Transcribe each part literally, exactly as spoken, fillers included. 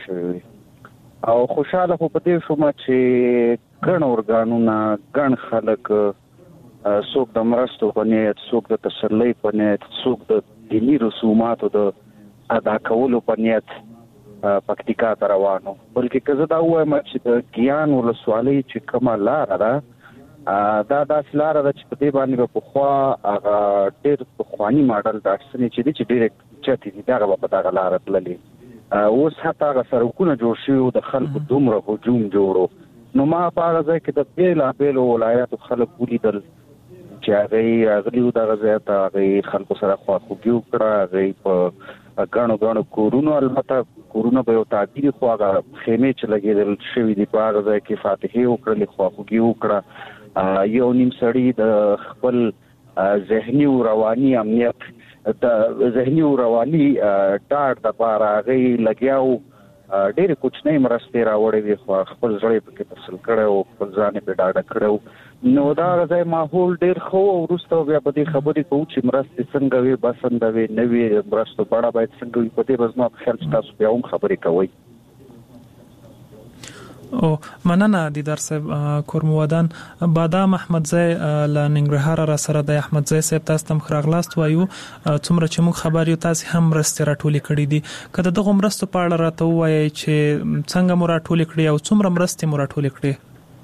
شوی او خوشاله خو په دې شوم چې ګڼ اورګانونه ګڼ خلک څوک د مرستو په نیت، څوک د تسلۍ په نیت، څوک د دیني رسوماتو د ادا کولو په نیت پکتیکا ته روانو. بلکې که زه دا ووایم چې د ګیان ولسوالۍ چې کومه لاره ده دا داسې لاره ده چې په دې باندې به پخوا هغه ډېر پخواني ماډل ډاټسنې چې دي چې ډېرې چتې دي دغه به په دغه لاره تللې. اوس حتی هغه سړکونه جوړ شوي و د خلکو دومره هجوم جوړو نو ما په هغه ځای کې د بېلابېلو ولایاتو خلک ولیدل چې هغوی راغلي وو دغه ځای ته، هغوی خلکو سره خواخوږي وکړه، هغوی په ګڼو ګڼو کورونو، البته کورونه به یو تعبیر خو هغه خیمې چې لګېدل شوي دي په هغه ځای کې فاتحې وکړلې، خواخوږي وکړه. یو نیم سړي د خپل ذهني او رواني امنیت د ذهني او رواني ډاډ دپاره هغوی لګیا وو، ډېرې کوچنۍ مرستې راوړې وې خو خپل زړه یې پکې تسل کړی و، خپل ځان یې پرې ډاډه کړی و. نو دا هغه ځای ماحول ډېر ښه و. وروسته بیا په دې خبرې کوو چې مرستې څنګه وې، بسنده وې، نه وې، مرستو بڼه باید څنګه وي، په دې به زما په خیال چې تاسو بیا هم خبرې کوئ. او مننه دیدار صاحب. کورمودان بادام احمدزی له ننګرهار را سره د احمدزی صاحب تاسو تم خراغلاست وایو څومره چې موږ خبر یو تاسو هم مرستې راټولې کړې دي. کله دغه مرستو په اړه راته وایي چې څنګه مو راټولې کړې او څومره مرستې مو راټولې کړې؟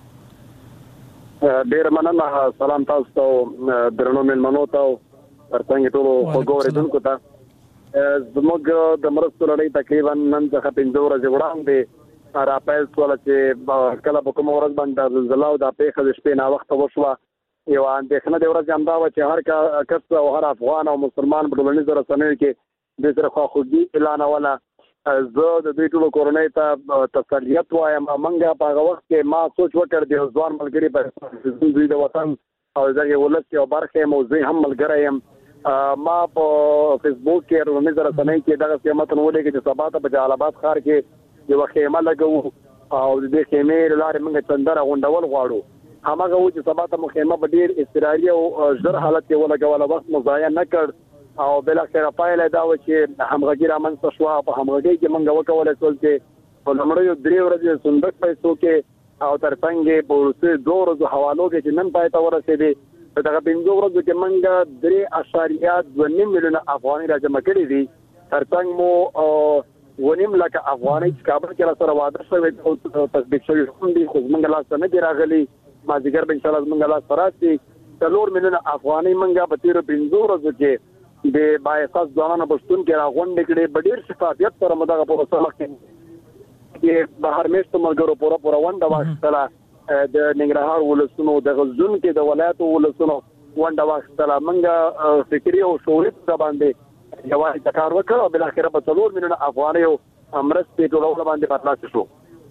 ډیر مننه. سلام تاسو ته، درنو مېلمنو ته، ترڅنګ ټولو خوږو اورېدونکو ته. زموږ د مرستو لړۍ تقریبا نن څخه پنځه ورځې وړاندې را پیل شوله چې کله په کومه ورځ باندې زلزله او دا پیښه د شپې ناوخته وشوه. یوه اندېښنه د ورځې همدا وه چې هر کس او هر افغان او مسلمان په ټولنیزو رسنیو کې دوی سره خواخوږي اعلانوله. زه د دوی ټولو کورنۍ ته تسلیت وایم. موږ په هغه وخت کې ما سوچ وکړ د یو ځوان ملګري په دوی د وطن او دغه ولس یو برخه یم او زه هم ملګری یم. ما په فیسبوک کې ټولنیزو رسنیو کې دغه متن ولیکه چې سبا ته په جلال آباد ښار کې یو خیمه لګو او د دې خیمې لارې موږ چندره غونډول غواړو. هماغه و چې سبا ته مو خیمه په ډېر اضطراري او ژر حالت کې ولګوله، وخت مو ضایع نه کړ او بالاخره پایله دا وه چې همغږي رامنځته شوه. په همغږۍ کې موږ وکولی شول چې په لومړیو درې ورځې صندوق پیسو کې او تر څنګ یې په وروستیو دوه ورځو حوالو کې چې نن پای ته ورسېدې په دغه پنځو ورځو کې موږ درې اشاریه دوه نیم میلیونه افغانۍ راجمع کړي دي. تر څنګ مو ونیم لکه افغانۍ چې کابل کې را سره واده شوی او تصدیق شوي هم دي خو زموږ لاس ته نه دي راغلي. مازدیګر به انشاءالله زموږ لاس ته راشي. څلور میلیونه افغانۍ موږ په تېرو پنځو ورځو کې د بااحساس ځوانانو په شتون کې راغونډې کړې. په ډېر شفافیت سره مو دغه پروسه مخکې کې بهر میشتو ملګرو پوره پوره ونډه واخیستله. د ننګرهار ولسونو، د غزون کې د ولایتو ولسونو ونډه واخیستله. موږ فکري او شعوري څه باندې یوازې د کار وکړ او بالاخره په څلور میلیونه افغانیو مرستې ټولولو باندې برلاسه شو.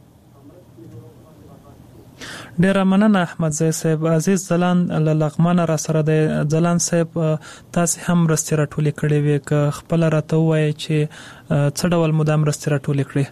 ډیره مننه احمدزی صاحب. عزیز ځلان له لغمانه را سره د ځلان صاحب تاسو هم مرستې راټولې کړې وې، که خپله راته ووایئ چې څه ډول مو دا مرستې راټولې کړې؟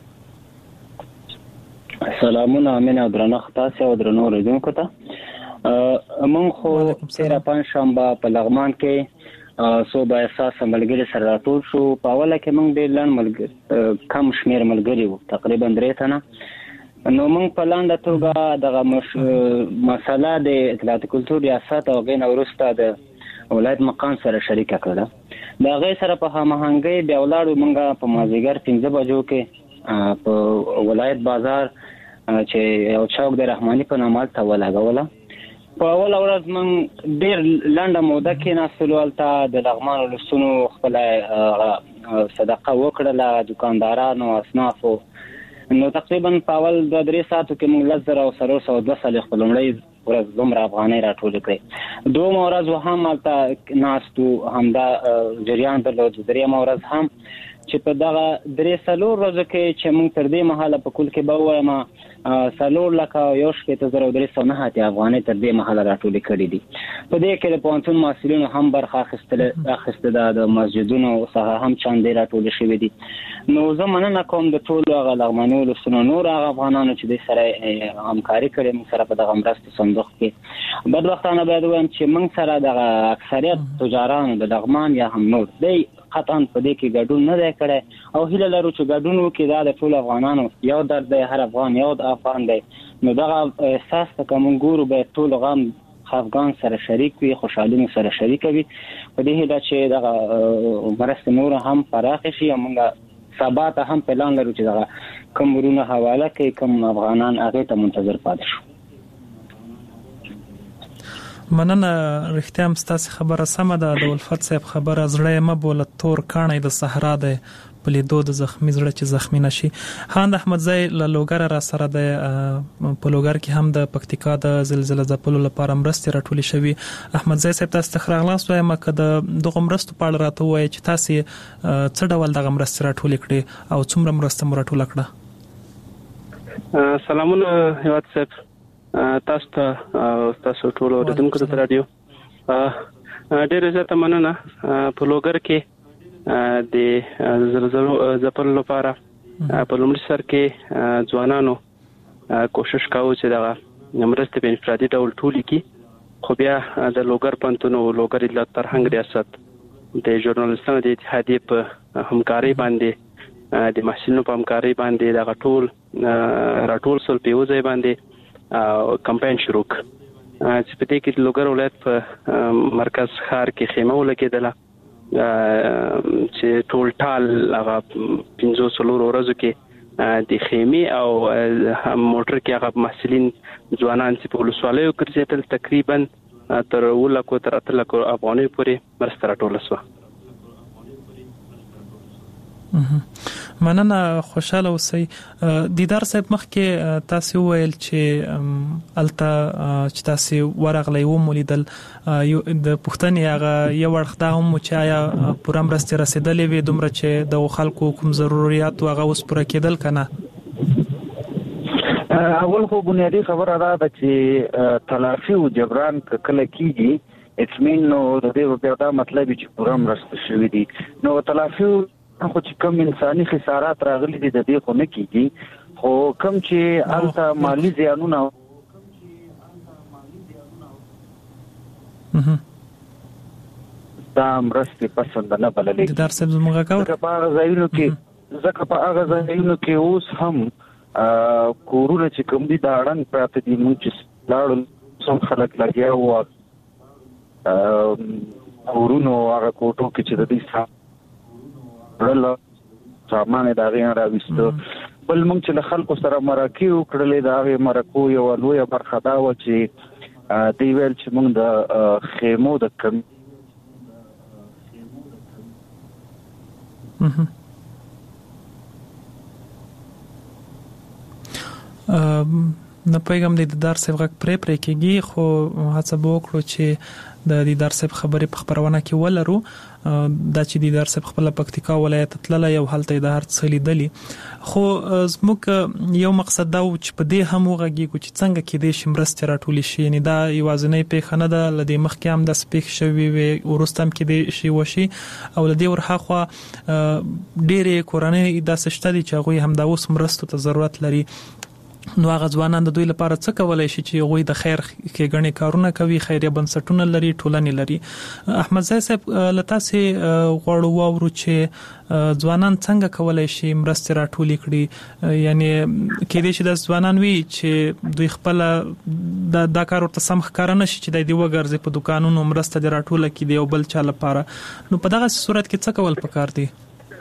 سلامونه امین او درنښت تاسو او درنو اورېدونکو ته. موږ خو تېره پنجشنبه په لغمان کې سو با احساس ملګري سره راټول شو. په اوله کې موږ ډېر لنډ ملګري کم شمېر ملګري وو، تقریبا درې تنه. نو موږ په لنډه توګه دغه مسله د اطلاعات کلتور ریاست او هغې نه وروسته د ولایت مقام سره شریکه کړه. د هغې سره په هماهنګۍ بیا ولاړو. موږ په مازدیګر پنځه بجو کې په ولایت بازار چې یو چوک د رحماني په نامه هلته ولګوله. په اوله ورځ موږ ډېر لنډه موده کېناستلو. هلته د لغمان ولسونو خپله صدقه وکړله، دوکاندارانو، اصنافو. نو تقریبا په اول دوه درې ساعتو کې موږ لس زره او څلور سوه دوه څلوېښت په لومړۍ ورځ دومره افغانۍ راټولې کړې. دویمه ورځ هم هلته ناست وو، همدا جریان درلود. درېیمه ورځ هم چې په دغه درې څلور ورځو کې چې موږ تر دې مهاله په کل کې به ووایم څلور لکه یو شپېته زره او درې سوه نهه اتیا افغانۍ تر دې مهاله راټولې کړي دي. په دې کې د پوهنتون محصلینو هم برخه اخیستې ده، د مسجدونو څخه هم چندې راټولې شوې دي. نو زه مننه کوم د ټولو هغه لغماني ولسونو نور هغه افغانانو چې دوی سره همکاري کړې موږ سره په دغه مرستو صندوق کې. بدبختانه باید ووایم چې موږ سره دغه اکثریت تجارانو د لغمان یا هم نور دی قطعا په دې کې ګډون نه دی کړی او هیله لرو چې ګډون وکړي دا د ټول افغانانو یو درد دی هر افغان یو افغان دی نو دغه احساس ته کوم ګورو به ټول غم افغان سره شریک وي خوشحالي سره شریک وي په دې هیله چې دغه مرسته نور هم پراخ شي موږ سبا ته هم پلان لرو چې دغه کوم ورونه حواله کوي کوم افغانان هغه ته منتظر پاتې شو مننه رښتیا هم ستاسو خبره سمه ده د ولفت صاحب خبره زړه مې بوله تور کاڼی د صحرا ده په لیدو د زخمی زړه چې زخمی نشي خان احمدزی له لوګر را سره د په لوګر کې هم د پکتیکا د زلزلې ځپلو لپاره مرستې راټولې شوې احمدزی صاحب تاسو ته خراغلاس وایم که د دغه مرستو په اړه راته وایي چې تاسو څه ډول دغه مرستې راټولې کړې او څومره مرسته مو راټوله کړه سلامونه هیواد صاحب تاسو ته تاسو ټول اوریدونکو ته رادیو ډېر زیاته مننه په لوګر کې د زلزلو ځپلو لپاره په لومړي سر کې ځوانانو کوشش کاوه چې دغه مرستې په انفرادي ډول ټولې کړي خو بیا د لوګر پوهنتون او لوګر اطلاعات فرهنګ ریاست د ژورنالیستانو د اتحادیې په همکارۍ باندې د محصلینو په همکارۍ باندې دغه ټول راټول سول په یو ځای باندې کمپاین شروع ک چې په دې کې د لوګر ولایت په مرکز ښار کې خیمه ولګېدله چې ټول ټال هغه پنځه څلور ورځو کې د خیمه او موټر کې هغه محصلین ځوانان چې په ولسوالیو ګرځېدل تقریبا تر ولکو تر اتلکو افغانۍ پورې مرسته راټوله شوه مننه خوشاله اوسئ دیدار صاحب مخکې تاسو ویل چې الته چې تاسو ورغلی و مولیدل د پښتنې هغه یو ورخدا هم چې آیا پوره مرسته رسیدلې وي دومره چې د خلکو کوم ضرورت هغه اوس پوره کېدل کنه اول خو بنیادی خبره ده چې تلافي او جبران کله کیږي اټس مین نو د دې په دا مطلب چې پوره مرسته شوې دي نو تلافي خو چې کوم انساني خسارات راغلي دي د دې خو نه کیږي خو کوم چې الته مالی زیانونه دا مرستې پسند نه بللې د درس زموږه کاوه په هغه ځایونو کې ځکه په هغه ځایونو کې اوس هم کورونه چې کوم دي دا اړن پراته دي موږ چې لاړو څوم خلک لګیا وو کورونو هغه کوټو کې چې د دې ورل سامان دا غي راوستو بل موږ چې خلکو سره مرکه وکړلې دا غي مرکو یو لوی برخه دا و چې دی ویل چې موږ د خیمو د کم نه پیغام د دیدار صاحب غږ پرې پرې کېږي خو هڅه وکړو چې د دیدار صاحب خبرې په خبرونه کې ولرو دا چې دیدار صاحب خپل پکتیکا ولایت تللی یو حالت د هر څه لیدلی خو زموږ یو مقصد دا و چې په دې هم وغږیږو چې څنګه کې دې شمرستې راټولې شي یعنی دا یوازینۍ پیښه نه ده لدې مخکې هم د سپیک شوی وي ورستم کې دې شي وشي او لدې ورخوا ډېرې کورنۍ داسې شته دي چې هغوی هم دا اوس مرستو ته ضرورت لري نو هغه ځوانان د دوی لپاره څه کولای شي چې هغوی د خیر کې غني کارونه کوي خیریه بنسټونه لري ټولنې لري احمدزی صاحب لتاسې غواړو واورو چې ځوانان څنګه کولای شي مرستې راټولې کړي یعنی کې دې چې د ځوانان وي چې دوی خپل د دا کار ورته سم ښکار نه شي چې د دې وګرځي په دکانونو مرسته د راټوله کې دی او بل چا لپاره نو په دغه صورت کې څه کول پکار دي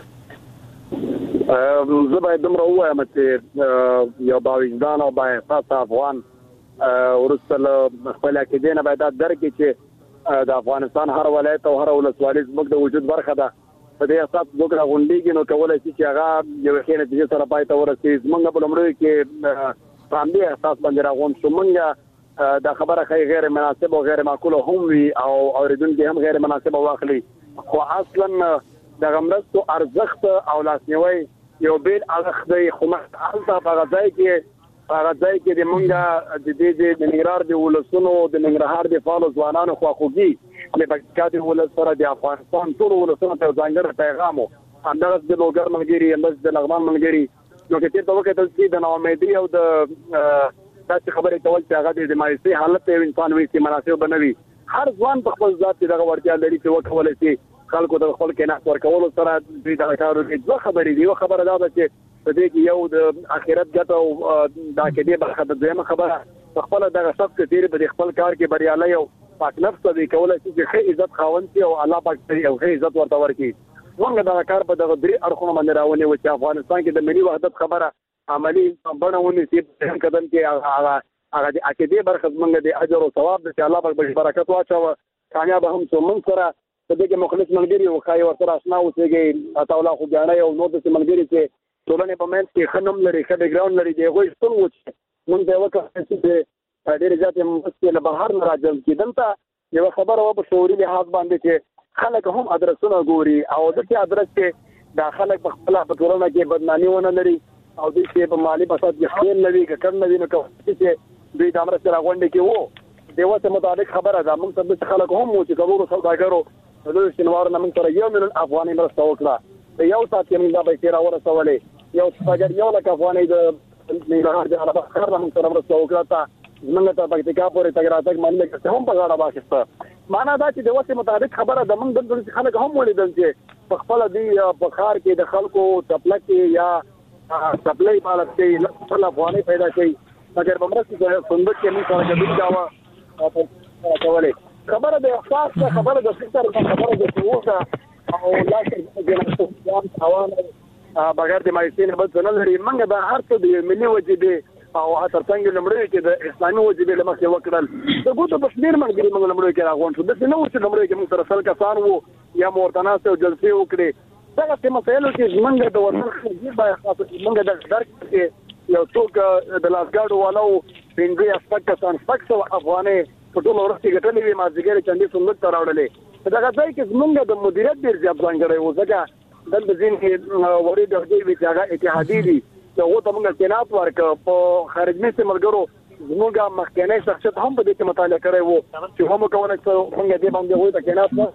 زه باید دومره ووایم چې یو باوجدان او با احساس افغان وروسته له خپل عقیدې نه باید درک کړي چې د افغانستان هر ولایت او هر ولسوالي زموږ د وجود برخه ده په دې اساس موږ راغونډېږو نو کولای شي چې هغه یو ښه نتیجه سره پای ته ورسېږي زموږ په لومړیو کې په همدې اساس باندې راغونډ شو موږ دا خبره ښایي غیر مناسب او غیر معقوله هم وي او اورېدونکي هم غیر مناسبه واخلي خو اصلا د مرستو ارزښت او لاسنیوي یو بیل اړخ دی خو هلته په هغه ځای کې په هغه ځای کې د مونږ د دې د ننګرهار د ولسونو د ننګرهار د فعالو ځوانانو خواخوږي د پکتیکا د ولس سره د افغانستان ټول ولسونو ته ځانګړی پیغام و همدغه د لوګر ملګري همدغه د لغمان ملګري نو کې ته وکړه چې د ناامیدي او د تاسو خبرې کول چې هغه د مایوسي حالت یو انسان وي چې مناسب بنوي هر ځوان په خپل ذات کې دغه ورتیا لري چې وکولای شي خلکو د خپل کې نه ورکول سره دوی دا کارو کې دوه خبرې دی. یو خبره دا ده چې په دې کې یو د اخرت ګټه او دا کې دې برخه د دویمه خبره خپل دغه شخص چې ډیر په خپل کار کې بریالي او پاک نفس دی کولای شي چې ښه عزت خاوند شي او الله پاک یې او ښه عزت ورته ورکړي. موږ دا کار په دغه درې اړخونو باندې راونی و چې افغانستان کې د ملي وحدت خبره عملی بڼونه سي په قدم کې هغه هغه د عقیده برخه موږ د اجر او ثواب د الله پاک په برکت واچو کامیاب هم څو من سره د دې مخلص ملګری او خای ورته آشنا اوسېږي اته الله خو ګاڼه او نو د ملګری چې ټولنې په منځ کې خنم لري ښه بیک ګراوند لري دی غوښ ټول وچ موږ دا وکړو چې ډېر ځاتې مستي نه بهر نه راځم کېدل ته یو خبره و په شعوري لحاظ باندې چې خلک هم ادرسونه ګوري او د دې ادرس کې د خلک په خپل په ټولنه کې بدنامي ونه لري او د دې په مالی بساط کې خیر لري کړه نه ویني چې دوی د امر سره غونډه کې وو د وته مطابق خبره ده موږ څه خلک هم مو چې کورو سوداګرو د شنوار نه موږ سره یو مليون افغاني مرسته وکړه د یو سات کې موږ دا به تیر ورسولې یو څنګه یو لک افغاني د ننګرهار د عربه خبر موږ سره مرسته وکړه موږ ته پکتیکا پورې تګراتک باندې کې هم په غاړه واخیسته معنا دا چې د وته مطابق خبره د موږ د خلک هم ولیدل چې په خپل دی په خار کې د خلکو چپلک یا سپلای مالک کې خپل افغاني پیدا کوي مګر بمرسته صندوق کې موږ سره د دعوا او کولې خبره د احساس خبره د فکر خبره د شعور او لکه جناب عوام بغیر د مایسین بد نه لري موږ به هر څه د ملي وجیبه او تر څنګه لمړی کې د اسلامي وجیبه لمخې وکړل د ګوتو بشمیر منګري موږ لمړی کې راغون شو د نو چې لمړی کې موږ سره سل کسان وو یا مورتناسه او جلسې وکړي دا چې مسایلو کې موږ د ورته خبرې به خاصه موږ د درک کې یو څوک د لاسګاډو والو پنځه اسپک کسان سپکسو افغاني په ټول ورته ګټلې وي ما ځګر چندې څنګه تراوړلې دا ځای کې موږ د مدیریت ډیر ځاب ځانګړی و ځکه د ځین کې وړي د دې وی ځای اتحادی دي ته ته موږ کینات ورک په خارج مې سملګرو موږ مخکنی شخصیت هم په دې کې مطالعه کړی وو چې هم کوونه چې موږ دې باندې وایو ته کینات نه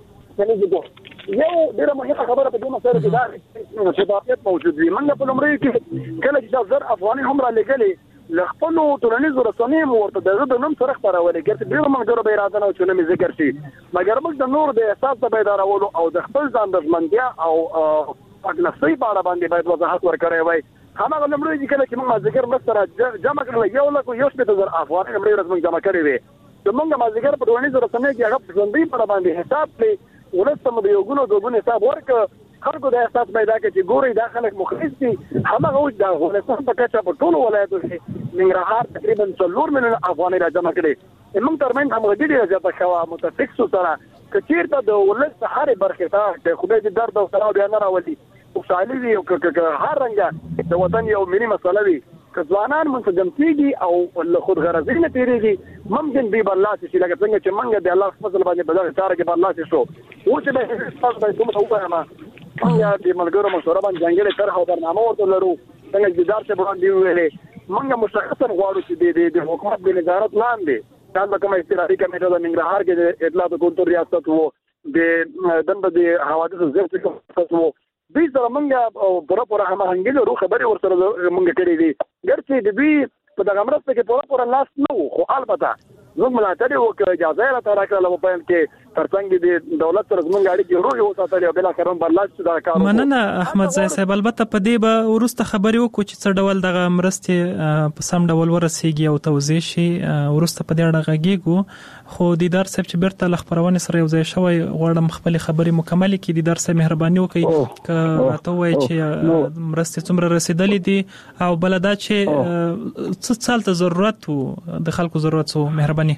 څنګه یو ډیره مهمه خبره په دې مسله کې دا چې شفافیت موجود وي موږ په لمړی کې کله چې زر افغاني هم را لګلې لخپلو ټولنیزو رسنیو ورته د نوم سره خبرولې ګرځي ډیره موږ به اراده نه چې نوم ذکر شي مګر موږ د نور د احساس په بیدارولو او د خپل ځان د ژمنتیا او پاکنسي په اړه باندې باید وضاحت ورکړی وای هماغه لمړی چې کله چې موږ ذکر مستر جمع کړل یو لکه یو شپږ زر افغاني لمړی ورځ موږ جمع کړی وي د موږ ما ذکر په ټولنیزو رسنیو کې هغه ژوندۍ په باندې حساب کړي ولستم د یو ګونو دوه حساب ورک خلکو د احساس پیدا کړي چې ګوري دا خلک مخلص دي هماغه اوس د افغانستان په کچه په ټولو ولایتو کې ننګرهار تقریبا څلور ملیون افغاني را جمع کړي موږ ترمن هم غوډي راځه په شوا متفق سره کچیرته د ولست هر برخه ته خو به درد او سلام بیان راولي او سالي وي او هر رنګه د وطن یو ملي مسله وي ځوانان منسجم کیږي او له خود غرضۍ نه تیریږي ممکن دی بالله چې لکه څنګه چې منګه د الله فضل باندې بدل چاره کې بالله شو او چې به تاسو به کوم څه وکړم موږ د ملګرو مشوره باندې ځانګړي طرح او برنامه ورته لرو څنګه چې دار څه باندې ویلې موږ مشخصا غواړو چې د حکومت د نظارت لاندې دا کومه استراتیژي کمیټه د ننګرهار کې د اطلاعات او کنټرول ریاست وو د دنده د حوادثو ضبط کوم وو دوی سره موږ پوره پوره هماهنګي لرو خبرې ورسره موږ کړې دي ګرځي د دوی په دغه مرسته کې پوره پوره لاس نه خو البته زموږ ملاتړ وکړ اجازه را تر کړل په پاین کې ترڅنګ د دولت سره زموږ اړیکې ورو یو ساتل او بل اخرون برلاس دا کار مننه احمد زای صاحب البته په دې به ورسته خبرې وکړو چې څه ډول دغه مرستې په سم ډول ورسیږي او توزیع شي ورسته په دې اړه غږیږو خو دیدار صاحب چې بیرته لخبرونه سره یو ځای شوی غواړم خپل خبرې مکمل کړي دیدار صاحب مهرباني وکړي ک راته وایي چې مرستې څومره رسیدلې دي او بلدا چې څه څالته ضرورت وو د خلکو ضرورت وو مهرباني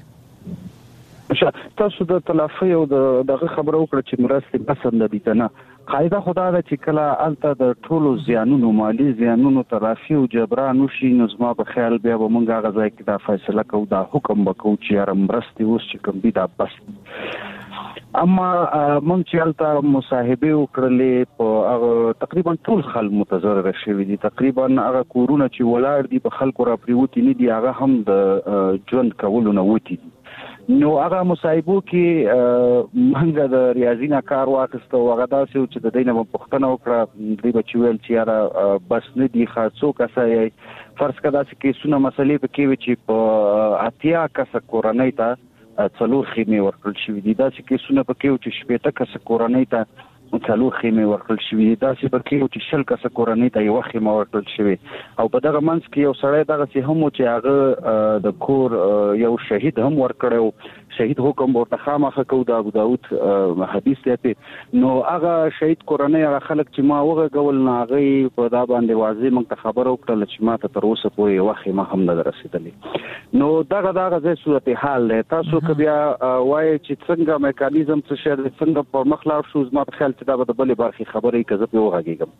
تاسو د تلافي او دغه خبرو وکړه چې مرستې پسند دي کنه قاعده خدا ده چې کله الته د ټولو زیانونو مالی زیانونو تلافي او جبران وشي نو زما په خیال بیا به مونږ هغه ځای کې دا فیصله کوو دا حکم وکړو چې یاره مرستې اوس چې کوم دي دا بس اما مونږ چې الته مصاحبه وکړلې په هغه تقریبا ټول خلک متضرر شوي دي تقریبا هغه کورونه چې ولاړ دي په خلکو را پریوتی نه دي هغه هم د ژوند کولو نه وتی دي نو هغه مصاحبو کې منګه د ریاضي نه کار واخیسته او هغه داسې چې د دینه په پښتنه وکړه دوی بچ ویل چې یاره بس نه دی خاصو کسه فرض کړه چې کیسونه مسلې په کې چې په اتیا کسه کورنۍ ته څلور خیمې ورکړل شوې دي. داسې کیسونه پکې و چې شپېته کسه کورنۍ ته څلور خیمې ورکړل شوې دي. داسې پکې و چې شل کسه کورنۍ ته یوه خیمه ورکړل شوې. او په دغه منځ کې یو سړی دغسې هم و چې هغه د کور یو شهید هم ورکړی و. شهید حکم ورته خامخه کوو د ابو داود حدیث دی. نو هغه شهید کورنۍ هغه خلک چې ما وغږول نو هغوی په دا باندې واضح موږ ته خبره وکړله چې ما ته تر اوسه پورې یوه خیمه هم نه ده رسېدلې. نو دغه دغه ځای صورتحال دی. تاسو که بیا وایئ چې څنګه میکانیزم څه شی دی، څنګه پر مخ لاړ شو، زما په خیال چې دا به د بلې برخې خبرې که زه پرې وغږېږم.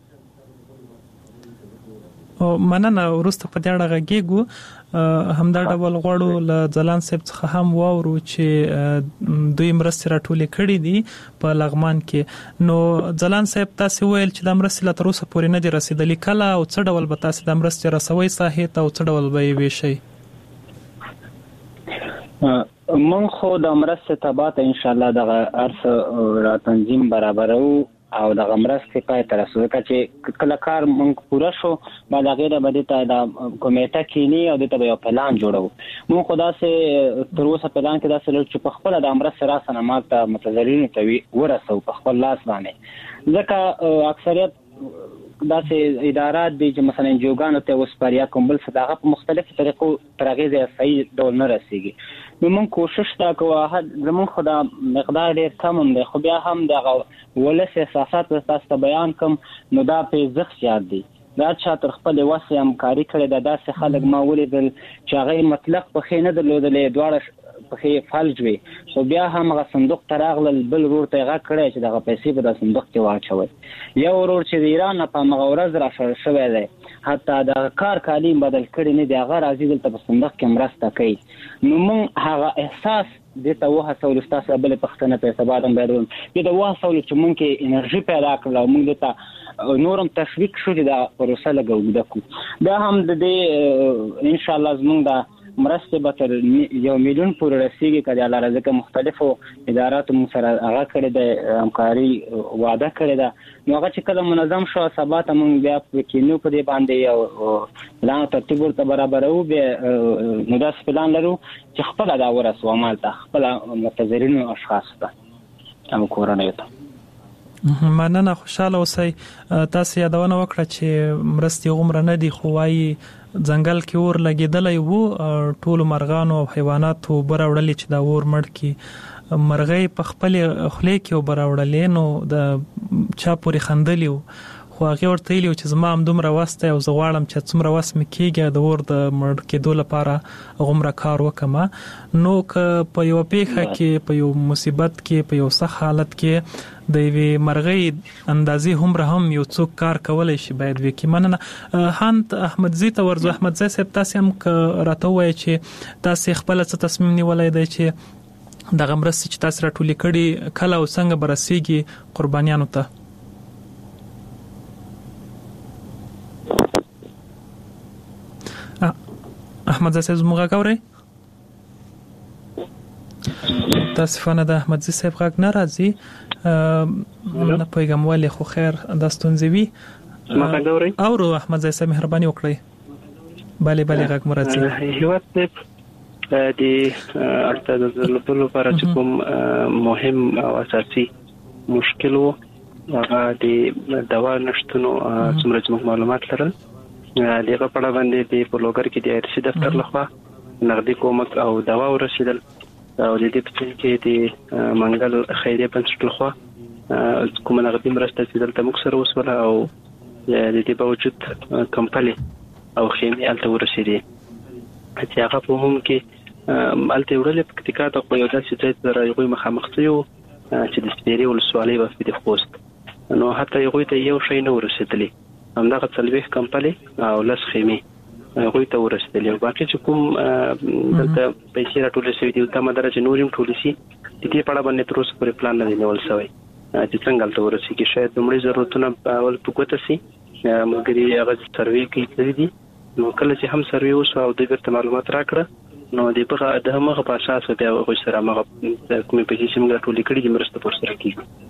او مننه. وروسته په دې اړه غږېږو. همدا ډول غواړو له ځلان صاحب څخه هم واورو چې دوی مرستې راټولې کړې دي په لغمان کې. نو ځلان صاحب تاسو ویل چې د مرستې لا تر اوسه پورې نه دي رسیدلې. کله او څه ډول به تاسو د مرستې رسوي ساحې ته او څه ډول به یې ویشئ؟ من خو د مرستې تبعات ان شاء الله دغه ارث را تنظیم برابرو او دغه مرستې پای ته رسوي. چې کله کار موږ پوره شو بعد هغې نه به دې ته د کمیټه کینی او دې ته به یو پلان جوړو. موږ خو داسې تر اوسه پلان کې داسې لرو چې په خپله د مرستې راسه نه مال ته متضررینو ته ورسوو په خپل لاس باندې. ځکه اکثریت داسې ادارات دي چې مثلا انجیوګانو ته وسپاري یا کوم بل څه د هغه په مختلفو طریقو تر هغې ځایه صحیح ډول نه رسېږي. نو موږ کوشش دا کوو. زموږ خو دا مقدار ډېر کم هم دی، خو بیا هم دغه ولس احساسات به تاسو ته بیان کړم نو دا پرې زښت زیات دی. دا چا تر خپلې وسې همکاري کړې ده. داسې خلک ما ولیدل چې هغوی مطلق پښې نه درلودلې، دواړه پښې فلج وي، خو بیا هم هغه صندوق ته راغلل. بل ورور ته یې غږ کړی چې دغه پیسې په دا صندوق کې واچوئ. یو ورور چې د ایران نه په همغه ورځ راشړل شوی دی، حتی د کار کالي بدل کړي نه دي، هغه راځي دلته په صندوق کې مرسته کوي. نو موږ هغه احساس دې ته وهڅولو، ستاسو بلې پوښتنه په اعتبار هم باید ووایم، دې ته وهڅولو چې موږ کې انرژي پیدا کړله او موږ دې ته نورم تشویق شو چې دا پروسه لږه اوږده کړو. دا هم د دې انشاءالله زموږ د مرستې به تر یو میلیون پورې رسېږي که د الله رضا ځکه مختلفو اداراتو موږ سره هغه کړې ده، همکاري وعده کړې ده. نو هغه چې کله منظم شو سبا ته موږ بیا کینو په دې باندې یو پلان او ترتیب ورته برابروو. بیا نو داسې پلان لرو چې خپله دا ورسو عمل ته، خپله متضررینو اشخاصو ته او کورنیو ته. مننه. خوشاله اوسئ. تاسو یادونه وکړه چې مرستې غومره نه دي، خو وایي ځنګل کې اور لګېدلی و، ټولو مرغانو او حیواناتو اوبه راوړلې چې دا اور مړ کړي. مرغۍ په خپلې خولې کې اوبه راوړلې، نو د چا پورې خندلي وو، خو هغې ورته ویلي وو چې زما همدومره وس دی او زه غواړم چې څومره وس مې کېږي د اور د مړ کېدو لپاره غومره کار وکړم. نو که په یوه پیښه کې، په یو مصیبت کې، په یو سخت حالت کې د یوې مرغۍ اندازې هومره هم یو څوک کار کولی شي باید وکړي. مننه. هانت احمدزي ته ورځو. احمدزي صاحب تاسې هم که راته ووایئ چې تاسې خپله څه تصمیم نیولی دی چې دغه مرستې چې تاسې راټولې کړي کله او څنګه به رسېږي قربانیانو ته؟ احمدزي صاحب زموږ غږ اورئ؟ متاسفانه د احمدزي صاحب غږ نه راځي. نه پوهېږم ولې، خو خیر دا ستونزې وي. زما غږ اورئ؟ اورو. احمدزي صاحب مهرباني وکړئ. بلې بلې غږ مو راځي. هیواد صاحب د اړتیا د درلودلو لپاره چې کوم مهم او اساسي مشکل و هغه د دوا نشتون، څومره چې موږ معلومات لرل دغه په اړه باندې د پلوګر کې د ارشي دفتر لخوا نقدي کومک او دوا ورسېدل او د دې په څیر کې د منګل خیریه بنسټ لخوا کومه نقدي مرسته چې دلته موږ سره وسوله او د دې باوجود کمپلي او خیمې الته ورسېدې چې هغه په هم کې الته وړلې پکتیکا ته په یو داسې ځای سره یو مخامخ یو چې د سپیري ولسوالۍ په دې خوست، نو حتی یو ته یو شی نه ورسېدلی. همدغه څلوېښت کمپلي او لس خیمې هغوی ته ورسېدلې او باقي چې کوم دلته پیسې راټولې شوي دي تمه ده چې نور هم ټولې شي. د دې په اړه باندې تر اوسه پورې پلان نه دی نیول شوی چې څنګه هلته ورسېږي. شاید لومړی ضرورتونه اول په ګوته شي، ملګري هغه سروې کوي دي، نو کله چې هم سروې وشو او دوی بیرته معلومات راکړه نو د همغه په اساس بیا هغوی سره همغه کومې پیسې چې موږ راټولې کړي دي مرسته به ورسره کېږي.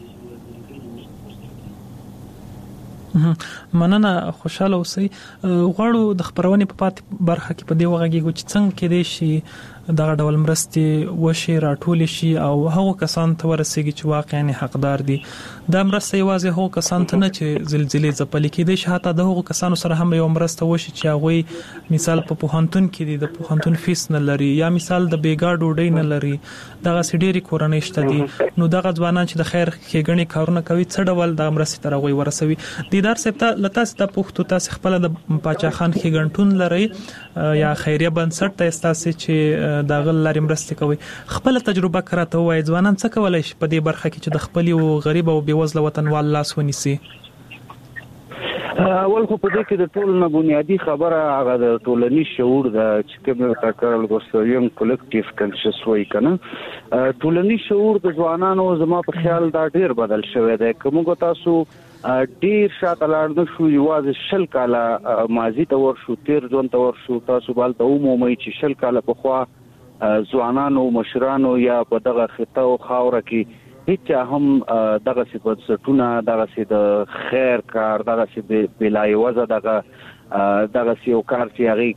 مننه. خوشاله اوسئ. غواړو د خبرونې په پاتې برخه کې په دې وغږیږو چې څنګه کېدای شي دغه ډول مرستې وشي راټول شي او هغه کسان ته ورسیږي چې واقعا حقدار دي. دا مرسته یوازې هغه کسان ته نه چې زلزلې ځپلې کېدې شي، حتی د هغو کسانو سره هم یو مرسته وشي چې هغه مثال په پوهنتون کې دي، د پوهنتون فیس نه لري، یا مثال د بیګا ډوډۍ نه لري، دغه سډيري کورنۍ شته دي. نو دغه ځوانان چې د خیر ښېګڼې کارونه کوي څه ډول د مرستې تر هغه ورسوي. دیدار صاحب ته لتاس د پښتو تاسو خپل د پاچا خان ښېګڼتون لري یا خیریه بنسټ ته تاسو چې دغه لاري مرستې کوي، خپل تجربه کراته وایي ځوانان څه کولای شي په دې برخه کې چې د خپل یو غریب او بیوزله وطنوال لاس ونیسي؟ اول خو په دې کې د ټول نه بنیادی خبره هغه د ټولنیز شعور د چې کوم تکرار ګوستریوم کلیکټیو کنشس وایي کنه. ټولنیز شعور د ځوانانو زما په خیال دا ډیر بدل شوی دی. کومه تاسو ډیر شاته لاړ نه شو، یوازې شل کاله ماضي ته ورشو، تیر ځون ته ورشو، تاسو بالته عمومي چې شل کاله په خوا ځوانانو مشرانو یا په دغه خطه او خاوره کې هیڅ هم دغه صفات ستونه دغه سي د خیر کار دغه سي بلای وزه دغه دغه سي او کار چې هغه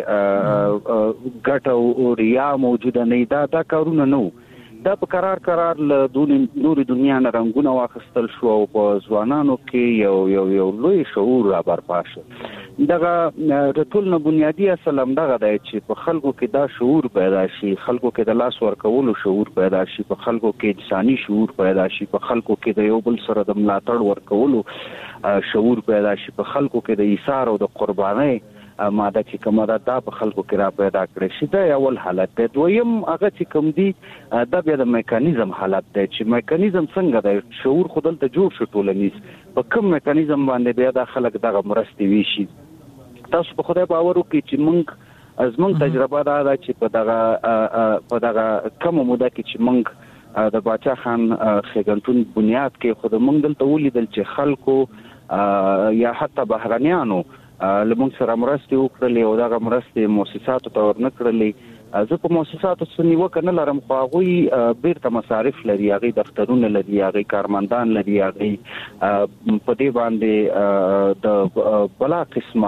کې ګټه او ریا موجوده نه دا دا کارونه نو دا په قرار قرار له نوري دنیا نه رنگونه واخستل شو او په ځوانانو کې یو یو یو لوی شعور را برپا شو. دغه د ټول نه بنیادی اصل هم دغه دی چې په خلکو کې دا شعور پیدا شي، خلکو کې د لاس ورکولو شعور پیدا شي، په خلکو کې انساني شعور پیدا شي، په خلکو کې د یو بل سره د ملاتړ ورکولو شعور پیدا شي، په خلکو کې د ایثار او د قربانۍ ماده چې کومه ده دا په خلکو کې را پیدا کړی شي. دا اول حالت دی. دویم هغه چې کوم دی دا بیا د میکانیزم حالت دی چې میکانیزم څنګه دی، شعور خو دلته جوړ شو ټولنیز، په کوم میکانیزم باندې بیا د خلک دغه مرستې ویشي. تاسو په خدای باور وکړئ چې موږ از موږ تجربه دا ده چې په دغه په دغه کم موده کې چې موږ د باچا خان ښېګڼتون بنیاد کې خو موږ دلته ولیدل چې خلکو یا حتی بهرنیانو لمونږ سره مرستې وکړلې او دغه مرستې مؤسساتو ته ورنکړلې. زه په مؤسساتو څه نیوکه نه لرم، خو هغوی بیرته مصارف لري، هغوی دفترونه لري، هغوی کارمندان لري، هغوی په دې باندې د بلا قسمه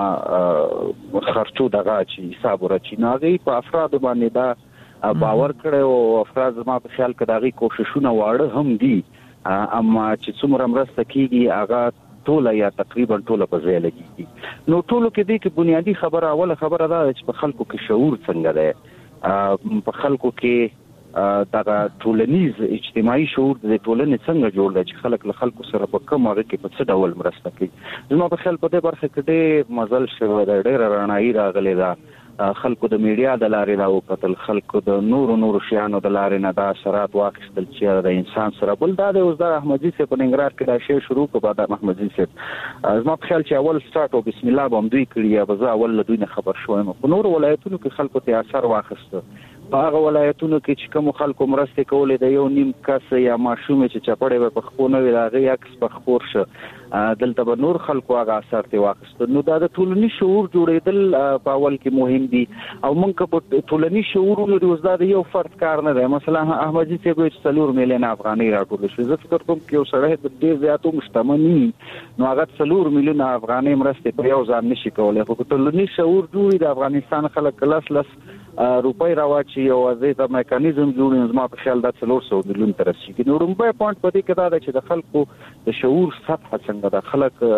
خرچو دغه چې حساب ورچي نو هغوی په افرادو باندې دا باور کړی او افراد زما په خیال کې د هغوی کوښښونه واړه هم دي، اما چې څومره مرسته کېږي هغه ټوله یا تقریبا ټوله په ځای لګېږي. نو ټولو کې دی کې بنیادی خبره اوله خبره دا چې په خلکو کې شعور څنګه دی، په خلکو کې دغه ټولنیز اجتماعي شعور د ټولنې څنګه جوړ دی چې خلک له خلکو سره په کوم هغه کې په څه ډول مرسته کوي. زما په خیال په دې برخه کې ډېر مزل شوی دی، ډېره رڼایي راغلې ده. خلکو د میډیا د لارې دا وکتل، خلکو د نورو نورو شیانو د لارې نه دا اثرات واخیستل چې د انسان سره بل دا د اوس د احمدزي صاحب په ننګرهار کې دا شی شروع کړ. بعد احمدزي صاحب زما په خیال چې اول سٹارټ او بسم الله به هم دوی کړي یا به زه اول له دوی نه خبر شوم. په نورو ولایتونو کې خلکو ته اثر واخیسته، په هغه ولایتونو کې چې کوم خلکو مرستې کولې د یو نیم کس یا ماشوم چې چپړې به په خپونه وي دا غي عکس په خپور شه، دلته به نور خلکو هغه اثر ته واخیسته. نو دا د ټولنیز شعور جوړېدل په اول کې مهم دي او موږ په ټولنیز شعور لري اوس دا یو فرد کار نه دی. مثلا احمدزي صاحب چې څلور میلیون افغانۍ راټول شو، زه فکر کوم چې یو سړی د ډېر زیاتو مشتمني نو هغه څلور میلیون افغانۍ مرستې په یو ځان نشي کولی. خو ټولنیز شعور جوړي د افغانستان خلک لس لس روپۍ راواچي او ځای د میکانیزم جوړي، زما په خیال دا څلور سوه میلیون ته رسېږي. نو لومړی پوینټ په دې کې دا دی چې د خلکو د شعور سطحه څنګه ده،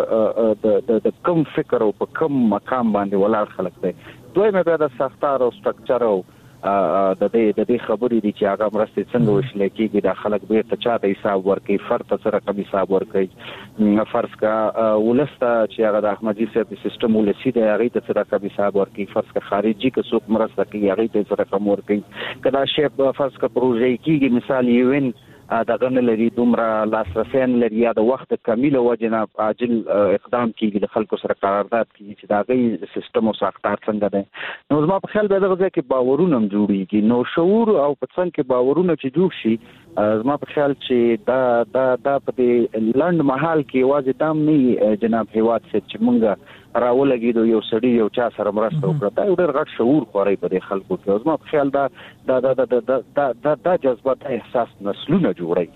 خلک د کم فکر او په کم مقام باندې ولاړ خلک دی. دویمه بیا د ساختار او سټرکچر او د دې د دې خبرې دي چې هغه مرستې څنګه وشلې کېږي، دا خلک بیرته چا ته حساب ورکوي، فرد ته څه رقم حساب ورکوي. فرض کا ولس ته چې هغه د احمدزي صاحب سیستم ولسي دی هغوی ته څه رقم حساب ورکوي، فرض کا خارجي که څوک مرسته کوي هغوی ته څه رقم ورکوي. که دا شی فرض کا پروژې کېږي مثال یوین دغه نه لري، دومره لاسرسی نه لري یا د وخت کمی له وجې نه عاجل اقدام کېږي، د خلکو سره قرارداد کېږي چې د هغوی سیستم او ساختار څنګه دی. نو زما په خیال بیا دغه ځای کې باورونه هم جوړېږي. نو شعور او په څنګ کې باورونه چې جوړ شي، زما په خیال چې دا دا دا په دې لنډ مهال کې یوازې دا هم نه جناب هیواد صاحب چې موږ راولګېدو یو سړي یو چا سره مرسته وکړه، دا یو ډېر غټ شعور خوري په دې خلکو کې. زما په خیال دا دا دا دا دا دا دا جذبه دا احساس نسلونه جوړوي.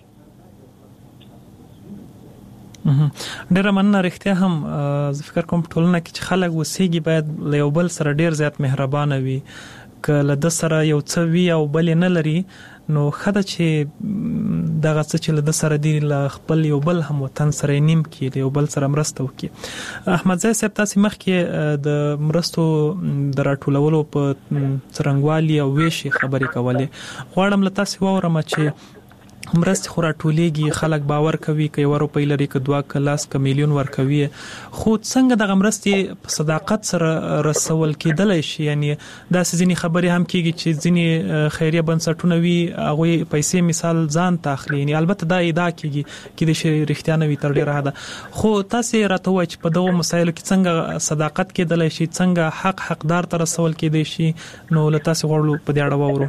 ډېره مننه. رښتیا هم زه فکر کوم ټولنه کې چې خلک اوسېږي باید له یو بل سره ډېر زیات مهربانه وي. کله د سره یو څه وی او بل نه لري نو خدای چې دغه څه چې له سره دی له خپل یو بل هم وطن سره نیم کې یو بل سره مرسته وکي. احمد زای صاحب تاسو مخکې د مرستو د راټولولو په څرنګوالي او ویشي خبرې کولې. غواړم له تاسو واورم چې مرستې خو راټولېږي، خلک باور کوي که یو روپۍ لري که دوه که لاس که میلیون ورکوي، خو څنګه دغه مرستې په صداقت سره رسول کېدلی شي؟ یعنی داسې ځینې خبرې هم کېږي چې ځینې خیریه بنسټونه وي هغوی پیسې مثال ځان ته اخلي، یعنی البته دا ادعا کېږي کېدای شي رښتیا نه وي تر ډېره حده، خو تاسې راته ووایئ چې په دغو مسایلو کې څنګه صداقت کېدلی شي، څنګه حق حقدار ته رسول کېدی شي؟ نو له تاسې غواړو په دې اړه واورو.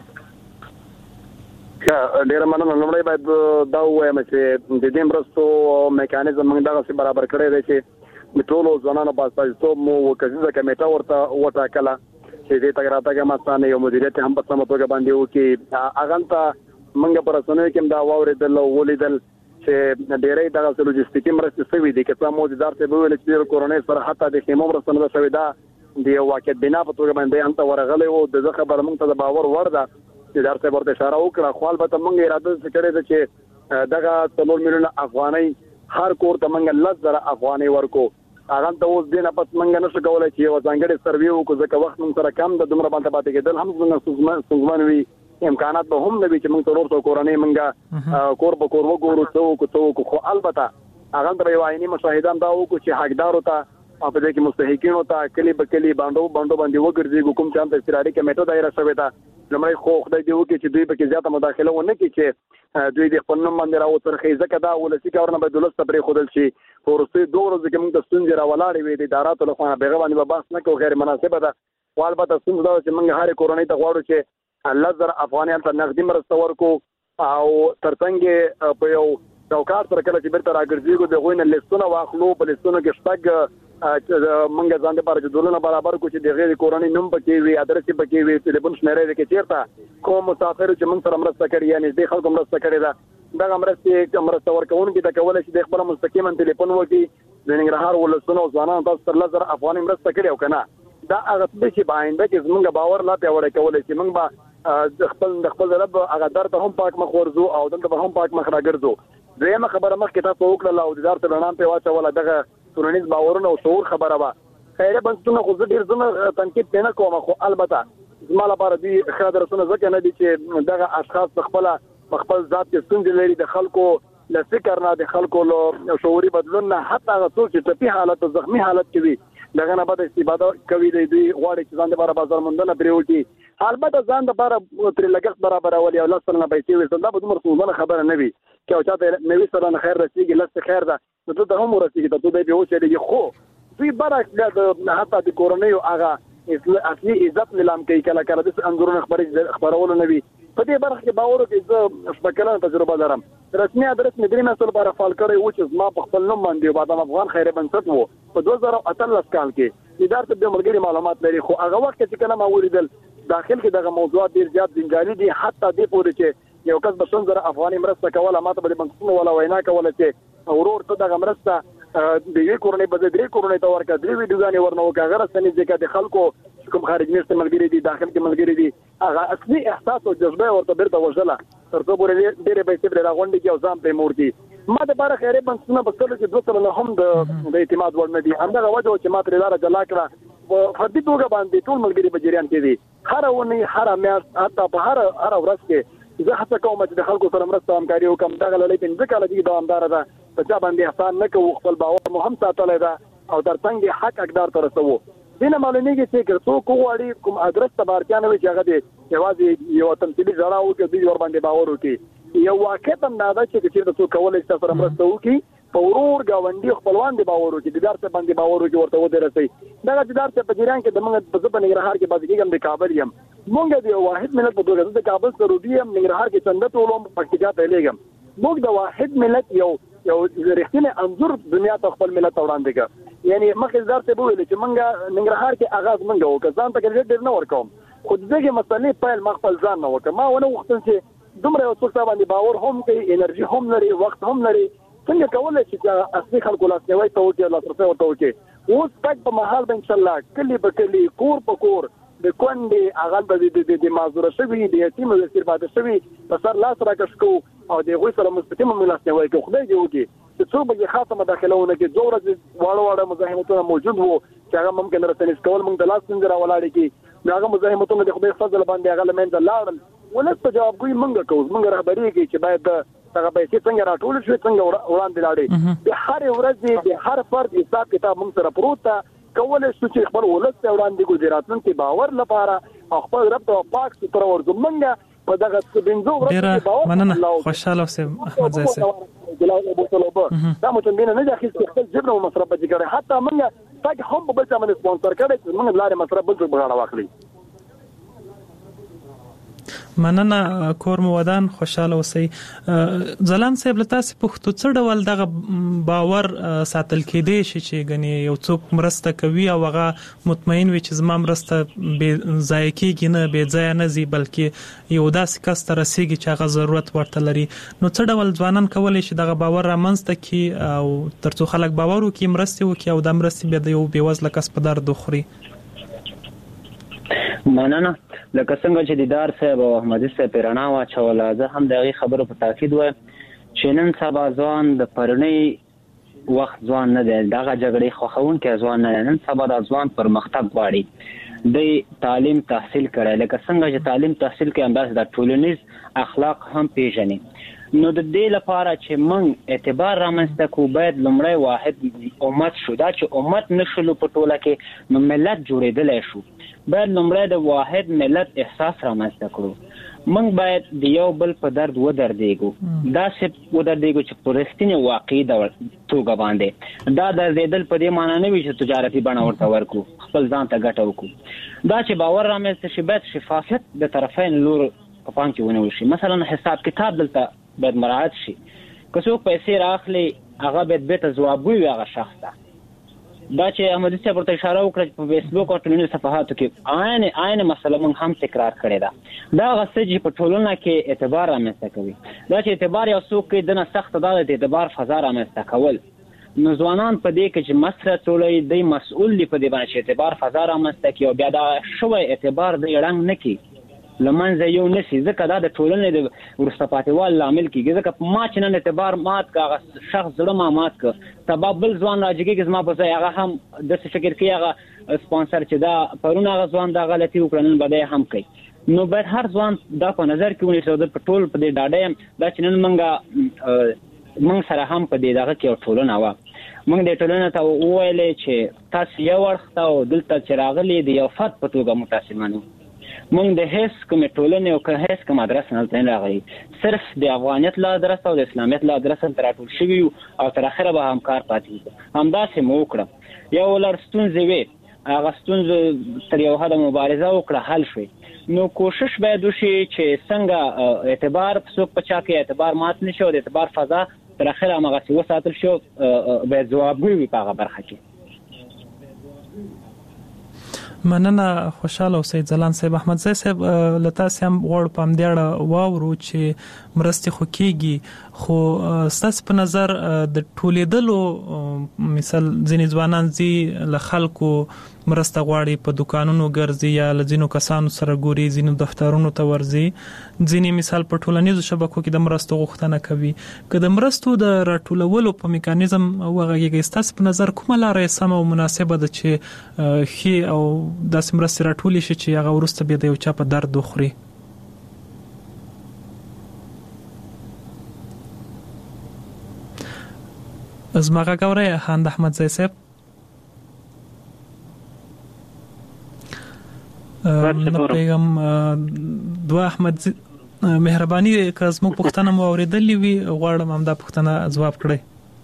ډیره مننه. لومړی باید دا ووایم چې د دې مرستو میکانیزم موږ دغسې برابر کړی دی چې د ټولو ځوانانو په استازیتوب مو کسیزه کمیټه ورته وټاکله چې دې تګ راتګ هم اسانه یو مدیریت هم په سمه توګه باندې وکړي. هغه ته موږ په رسنیو کې هم دا واورېدل او ولیدل چې ډېری دغسې لوجستیکي مرستې شوي دي. که څه موجودار صاحب وویل چې ډېرو کورنۍ سره حتی د خیمو مرسته نه ده شوې، دا د یو واقعیت بنا په توګه باندې هلته ورغلی و. د زه خبره موږ ته د باور وړ ده چې دار صاحب ورته اشاره وکړه، خو البته موږ اراده کړې ده چې دغه څلور میلیونه افغانۍ هر کور ته موږ لس زره افغانۍ ورکو. هغه ته اوس دې نه پس موږ نشو کولی چې یوه ځانګړې سروې وکړو، ځکه وخت موږ سره کم ده، دومره باندې پاتې کېدل هم زموږ ستونزمن وي، امکانات به هم نه وي چې موږ څلور سوه کورنۍ موږ کور په کور وګورو څه وکړو څه وکړو. خو البته هغه ته به یو عیني مشاهده هم دا وکړو چې حقدارو ته او په دې کې مستحقینو ته کلی به کلی باندو باندو باندې وګرځي. کوم چې هم د اضطراري کمیټه دایره شوې ده، لمړی خو خدای دې وکړي چې دوی پکې زیاته مداخله ونه کړي چې دوی د خپل نوم باندې راوڅرخي، ځکه دا ولسي کارونه به د ولس ته پرېښودل شي. په وروستیو دوه ورځو کې موږ د ستونزې راولاړې وې د اداراتو له خوا نه، په هغه باندې به بحث نه کوو، غیر مناسبه ده. خو البته ستونزه دا ده چې موږ هرې کورنۍ ته غواړو چې لس زره افغانۍ هلته نغدي مرسته ورکړو او تر څنګ یې په یو چوکاټ سره کله چې بیرته راګرځېږو د هغوی نه لیستونه واخلو. په لیستونو کې شپږ موږ ځان دپاره جدولونه برابر کړو چې د هغې د کورنۍ نوم پکې وي، ادرس یې پکې وي، ټلیفون شمېره یې کې چېرته کوم مسافر چې موږ سره مرسته کړې یا نږدې خلکو مرسته کړې ده، دغه مرستې مرسته ورکوونکي ته کولی شي د خپله مستقیما ټلیفون وکړي د ننګرهار ولسونو او ځوانانو تاسو تر لس زره افغانۍ مرسته کړې او که نه. دا هغه څه دی چې په آینده کې زموږ باور لا پیاوړی کولی شي. موږ به د خپل د خپل رب هغه در ته هم پاک مخ ورځو او دلته به هم پاک مخ راګرځو. دویمه خبره مخکې تاسو وکړله او د دار ته رڼا پرې واچوله، دغه ټولنیز باورونه او شعور خبره وه. خیریه بنسټونه خو زه ډېر زه تنقید پرې نه کوم، خو البته زما لپاره دوی ښه ادرسونه ځکه نه دي چې دغه اشخاص په خپله په خپل ذات کې ستونزې لري، د خلکو له فکر نه، د خلکو له شعوري بدلون نه، حتی هغه څوک چې ټپي حالت او زخمي حالت کې وي دغه نه بده استفاده کوي. دی دوی غواړي چې ځان دپاره بازار موندنه پرې وکړي، البته ځان دپاره ترې لګښت برابرول یا لس سلنه پیسې ویستل، دا به دومره ستونزمنه خبره نه وي. که یو چا ته نوي سلنه خیر رسېږي، لس ته خیر ده، نو ته ته هم ورسېږي، تر څو دی بې وچلېږي. خو دوی برعکس حتی د کورنیو هغه اصلي عزت نیلام کوي، کله کله داسې انځورونه خپرولو نه وي. په دې برخه کې باور وکړئ زه شپږ کلنه تجربه لرم. رسمي ادرس مې درې میاشتو لپاره فعال کړی و چې زما په خپل نوم باندې بادام افغان خیریه بنسټ و په دوه زره اتلس کال کې. اداره ته د ملګري معلومات لري، خو هغه وخت چې کله ما ولیدل داخل کې دغه موضوعات ډېر زیات ځینګاري دي، حتی دې پورې چې یو کس به شل زره افغانۍ مرسته کوله، ما ته به د بنسټونو والا وینا کوله چې ورور ته دغه مرسته د یوې کورنۍ به زه درې کورنۍ ته ورکړه، درې ویډیوګانې ورنه وکړه. هغه رسنیز ځکه د خلکو کوم خارج میشته ملګري دي، داخل کې ملګري دي، هغه اصلي احساس او جذبه ورته بیرته وژله، تر څو پورې ډېرې پیسې پرې راغونډې کړي او ځان پرې موړ کړي. ما دپاره خیریه بنسټونه په کلو کې دوه سلنه هم د اعتماد وړ نه دي. همدغه وجه وه چې ما ترې لاره جلا کړه. په فردي توګه باندې ټول ملګري په جریان کې دي، هره اونۍ، هره میاشت، حتی په هره هره ورځ کې زه هڅه کوم چې د خلکو سره مرسته او همکاري وکړم. دغه لړۍ پنځه کاله کېږي دوامداره ده، په چا باندې احسان نه کوو، خپل باور مو هم ساتلی ده او تر څنګ یې حق حقدار ته رسوو. دې نه معلومېږي چې که څوک وغواړي کوم ادرس ته به اړتیا نه وي چې هغه دې یوازې یوه تمثیلي ژړا وکړي، دوی ورباندې باور وکړي. یو واقعیت هم دا ده چې که چېرته څوک کولی شي سره مرسته وکړي، په ورور ګاونډي خپلوان دې باور وکړي، دیدار صاحب باندې باور وکړي، ورته ودرسوي. دغه دیدار صاحب په جریان کې د موږ زه په ننګرهار کې بعضې کېږم، د کابل یم، موږ د یو واحد ملت په توګه زه د کابل سروبي یم، ننګرهار کې چنده ټولوم، پکتیکا ته لیږم. موږ د واحد ملت یو یو رښتینی انځور دنیا ته خپل ملت ته وړاندې کړه. یعنې مخکې دیدار صاحب وویل چې موږ ننګرهار کې آغاز موږ وکړه، ځان ته کریډټ ډېر نه ورکوم، خو د دغې مسلې پیل ما خپل ځان نه وکړه. ما ونه غوښتل چې دومره یو څوک تا باندې باور هم کوي، انرژي هم لري، وخت هم لري، څنګه کولی شي چې اصلي خلکو لاسنیوی ته وکړي، لاسرسی ورته وکړي. اوس تګ په مهال به انشاءالله کلي په کلي، کور په کور د کونډې هغه د معذوره شوي د یتیم د سیر پاتې شوي په سر لاس راکش کوو او د هغوی سره مستقیمه ملاسنیوی کوو. خدای دې وکړي چې څوک به خاصه مداخله ونه کړي. دوه ورځې واړه واړه مزاحمتونه موجود وو چې هغه ممکن رسنیز کول موږ د لاس څنګه راولاړې کړي. نو هغه مزاحمتونه د خدای فضل باندې هغه له منځه لاړل. ولس په جوابګویي موږ کوو، موږ رهبري کوي چې باید هغه پیسې څنګه راټول شي، څنګه وړاندې لاړې. د هرې ورځې د هر فرد حساب کتاب موږ سره پروت ده. کولی شو چې خپل ولس ته وړاندې کړو د راتلونکي باور لپاره او خپل رب ته پاک ستره ورځو. موږ په دغه پنځو ورځو کې باور مننه خوشاله اوسئ احمد ځای صاحب. دا مو څنګه نه ځکه چې خپل جبر او مصرف به کړي، حتی موږ تاګ هم په بل ځای باندې سپانسر کړي چې موږ لارې مصرف بل څه بغاړه واخلي. مننه کور مو ودان، خوشاله اوسئ. ځلان صاحب له تاسو پوښتنه څه ډول دغه باور ساتل کېدی شي چې غني یو څوک مرسته کوي او هغه مطمئن وي چې زما مرسته به ضایع کیږي نه، به ځای نه زی، بلکې یو داسې کس ته رسیږي چې هغه ضرورت ورته لري. نو څه ډول ځوانان کولی شي دغه باور رامنځته کړي او ترڅو خلک باور وکړي مرسته وکړي او د مرستې به د یو بیوزله کس په درد وخوري؟ مننه. لکه څنګه چې دیدار صاحب او احمدي صاحب رڼا واچوله، زه هم د هغې خبرو په تاکید وایم چې نن سبا ځوان د پرنۍ وخت ځوان نه دی، دغه جګړې خوښونکی ځوان نه دی. نن سبا دا ځوان پرمختګ غواړي، د تعلیم تحصیل کړی. لکه څنګه چې تعلیم تحصیل کوي همداسې د ټولنیز اخلاق هم پیژني. نو د دې لپاره چې موږ اعتبار رامنځته کړو باید لومړی واحد امت شو. دا چې امت نشلو په ټوله کې نو ملت جوړېدلی شو. باید لومړی د واحد ملت احساس رامنځته کړو. موږ باید د یو بل په درد ودرېږو، داسې ودرېږو چې په رښتینې واقعي توګه باندې. دا دردېدل په دې معنی نه وي چې تجارتي بڼه ورته ورکړو، خپل ځان ته ګټه وکړو. دا چې باور رامنځته شي باید شفافیت د طرفین لور په پام کې ونیول شي. مثلا حساب کتاب دلته باید مراعات شي. که څوک پیسې راخلي هغه باید بیرته ځواب ووایي هغه شخص ته. دا چې احمدي صاحب ورته اشاره وکړه چې په فیسبوک او ټولنیزو صفحاتو کې عین عین مسله موږ هم تکرار کړې ده. دا هغه څه چې په ټولنه کې اعتبار رامنځته کوي. دا چې اعتبار یو څوک کوي دنه سخته دا د اعتبار فضا رامنځته کول. نو ځوانان په دې کې چې مسله ټولوي دی مسؤل دي په دې باندې چې اعتبار فضا رامنځته کړي او بیا دا شوی اعتبار دی ړنګ نه کړي، له منځه یو نه شي. ځکه دا د ټولنې د وروسته پاتې والي لامل کېږي. ځکه ما چې نن اعتبار مات که هغه شخص زړه ما مات که سبا بل ځوان راجګېږي زما په ځای هغه هم داسې فکر کوي هغه سپانسر چې دا پرون هغه ځوان دا غلطي وکړه نن به دی هم کوي. نو باید هر ځوان دا په نظر کې ونیسي. په ټول په دې ډاډه یم دا چې نن موږ موږ سره هم په دې دغه کې یو ټولنه وه. موږ دې ټولنې ته وویلې چې تاسو یو اړخ ته او دلته چې راغلي د یو فرد په توګه متاسمانو موږ د هیڅ کومې ټولنې او که هیڅ کوم ادرس نه دلته نه راغلي، صرف د افغانیت له ادرس او د اسلامیت له ادرس دلته راټول شوي یو او تر اخره به همکار پاتې کېږو. همداسې مو وکړه. یو لړ ستونزې وې، هغه ستونزو تر یو حده مبارزه وکړه، حل شوې. نو کوشش باید وشي چې څنګه اعتبار څوک په چا کې اعتبار مات نه شي او د اعتبار فضا تر اخره هماغسې وساتل شي، باید ځوابګوی وي په هغه برخه کې. مننه خوشاله اوسئ ځلان صاحب. احمد ځای صاحب له تاسې هم غواړو په همدې اړه واورو چې مرستې خو کېږي، خو ستاسې په نظر د ټولېدلو مثال ځینې ځوانان ځي له خلکو مرسته غواړي، په دکانونو ګرځي یا له ځینو کسانو سره ګوري، ځینو دفترونو ته ورځي، ځینې مثال په ټولنیزو شبکو کې د مرستو غوښتنه کوي. که د مرستو د راټولولو په میکانیزم وغږیږي، ستاسې په نظر کومه لاره یې سمه او مناسبه ده چې ښې او داسې مرستې راټولې شي چې هغه وروسته بیا د یو چا په درد وخوري؟ زما غږ اورئ هاند احمد ځای صاحب؟ نه پیغام دوه احمد مهرباني که زموږ پوښتنه مو اورېدلې وي غواړم همدا پوښتنه ځواب کړئ.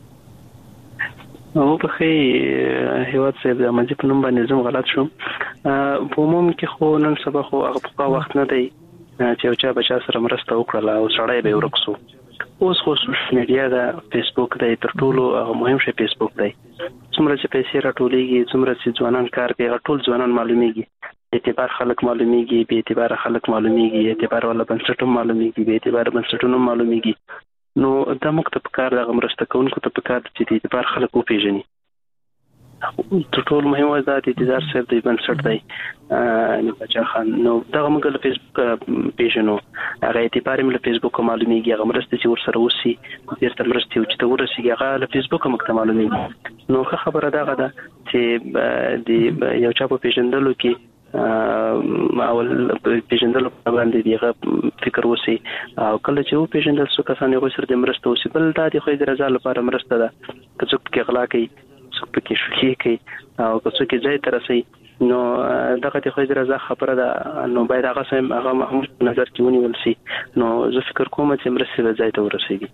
او په خې هیواد صاحب د احمدي په نوم باندې زم غلط شوم. په عموم کې خو نن سبا خو هغه پخوا وخت نه دی چې یو چا بچا سره مرسته وکړله او سړی به ورک سو. اوس خو سوشل میډیا ده، فیسبوک دی، تر ټولو هغه مهم شی فیسبوک دی. څومره چې پیسې راټولېږي، څومره چې ځوانان کار کوي، ټول ځوانان معلومیږي. اعتبار خلک معلومیږي، بې اعتبار خلک معلومیږي، اعتبار والا بنسټ هم معلومیږي، بې اعتبار بنسټونه هم معلومیږي. نو دا موږ ته پکار دغه مرسته کوونکو ته پکار چې د اعتبار خلک وپېژني. تر ټولو مهم وځه د دیدار صاحب د بنسټ دی ان بچا خان نو دا موږ له فیسبوک پیژنو هغه اعتبار مې له فیسبوک معلومیږي هغه مرسته چې ورسره وسی ډیر تر مرسته چې ته ورسېږي هغه له فیسبوک موږ معلومیږي نو خبره دا غده چې د یو چا په پیژندلو کې اول پیژندل باندې دیغه فکر وسی او کله چې و پیژندل څو کسان یو سره د مرسته وسی بل دا د خو د رضا لپاره مرسته ده که څوک کې غلا کوي څوک کې شوخي کوي او که څوک ځای ته رسي نو دغه د خو د رضا خبره ده نو باید هغه سم هغه محمود نظر کې ونیول شي نو زه فکر کوم چې مرسته ځای ته ورسیږي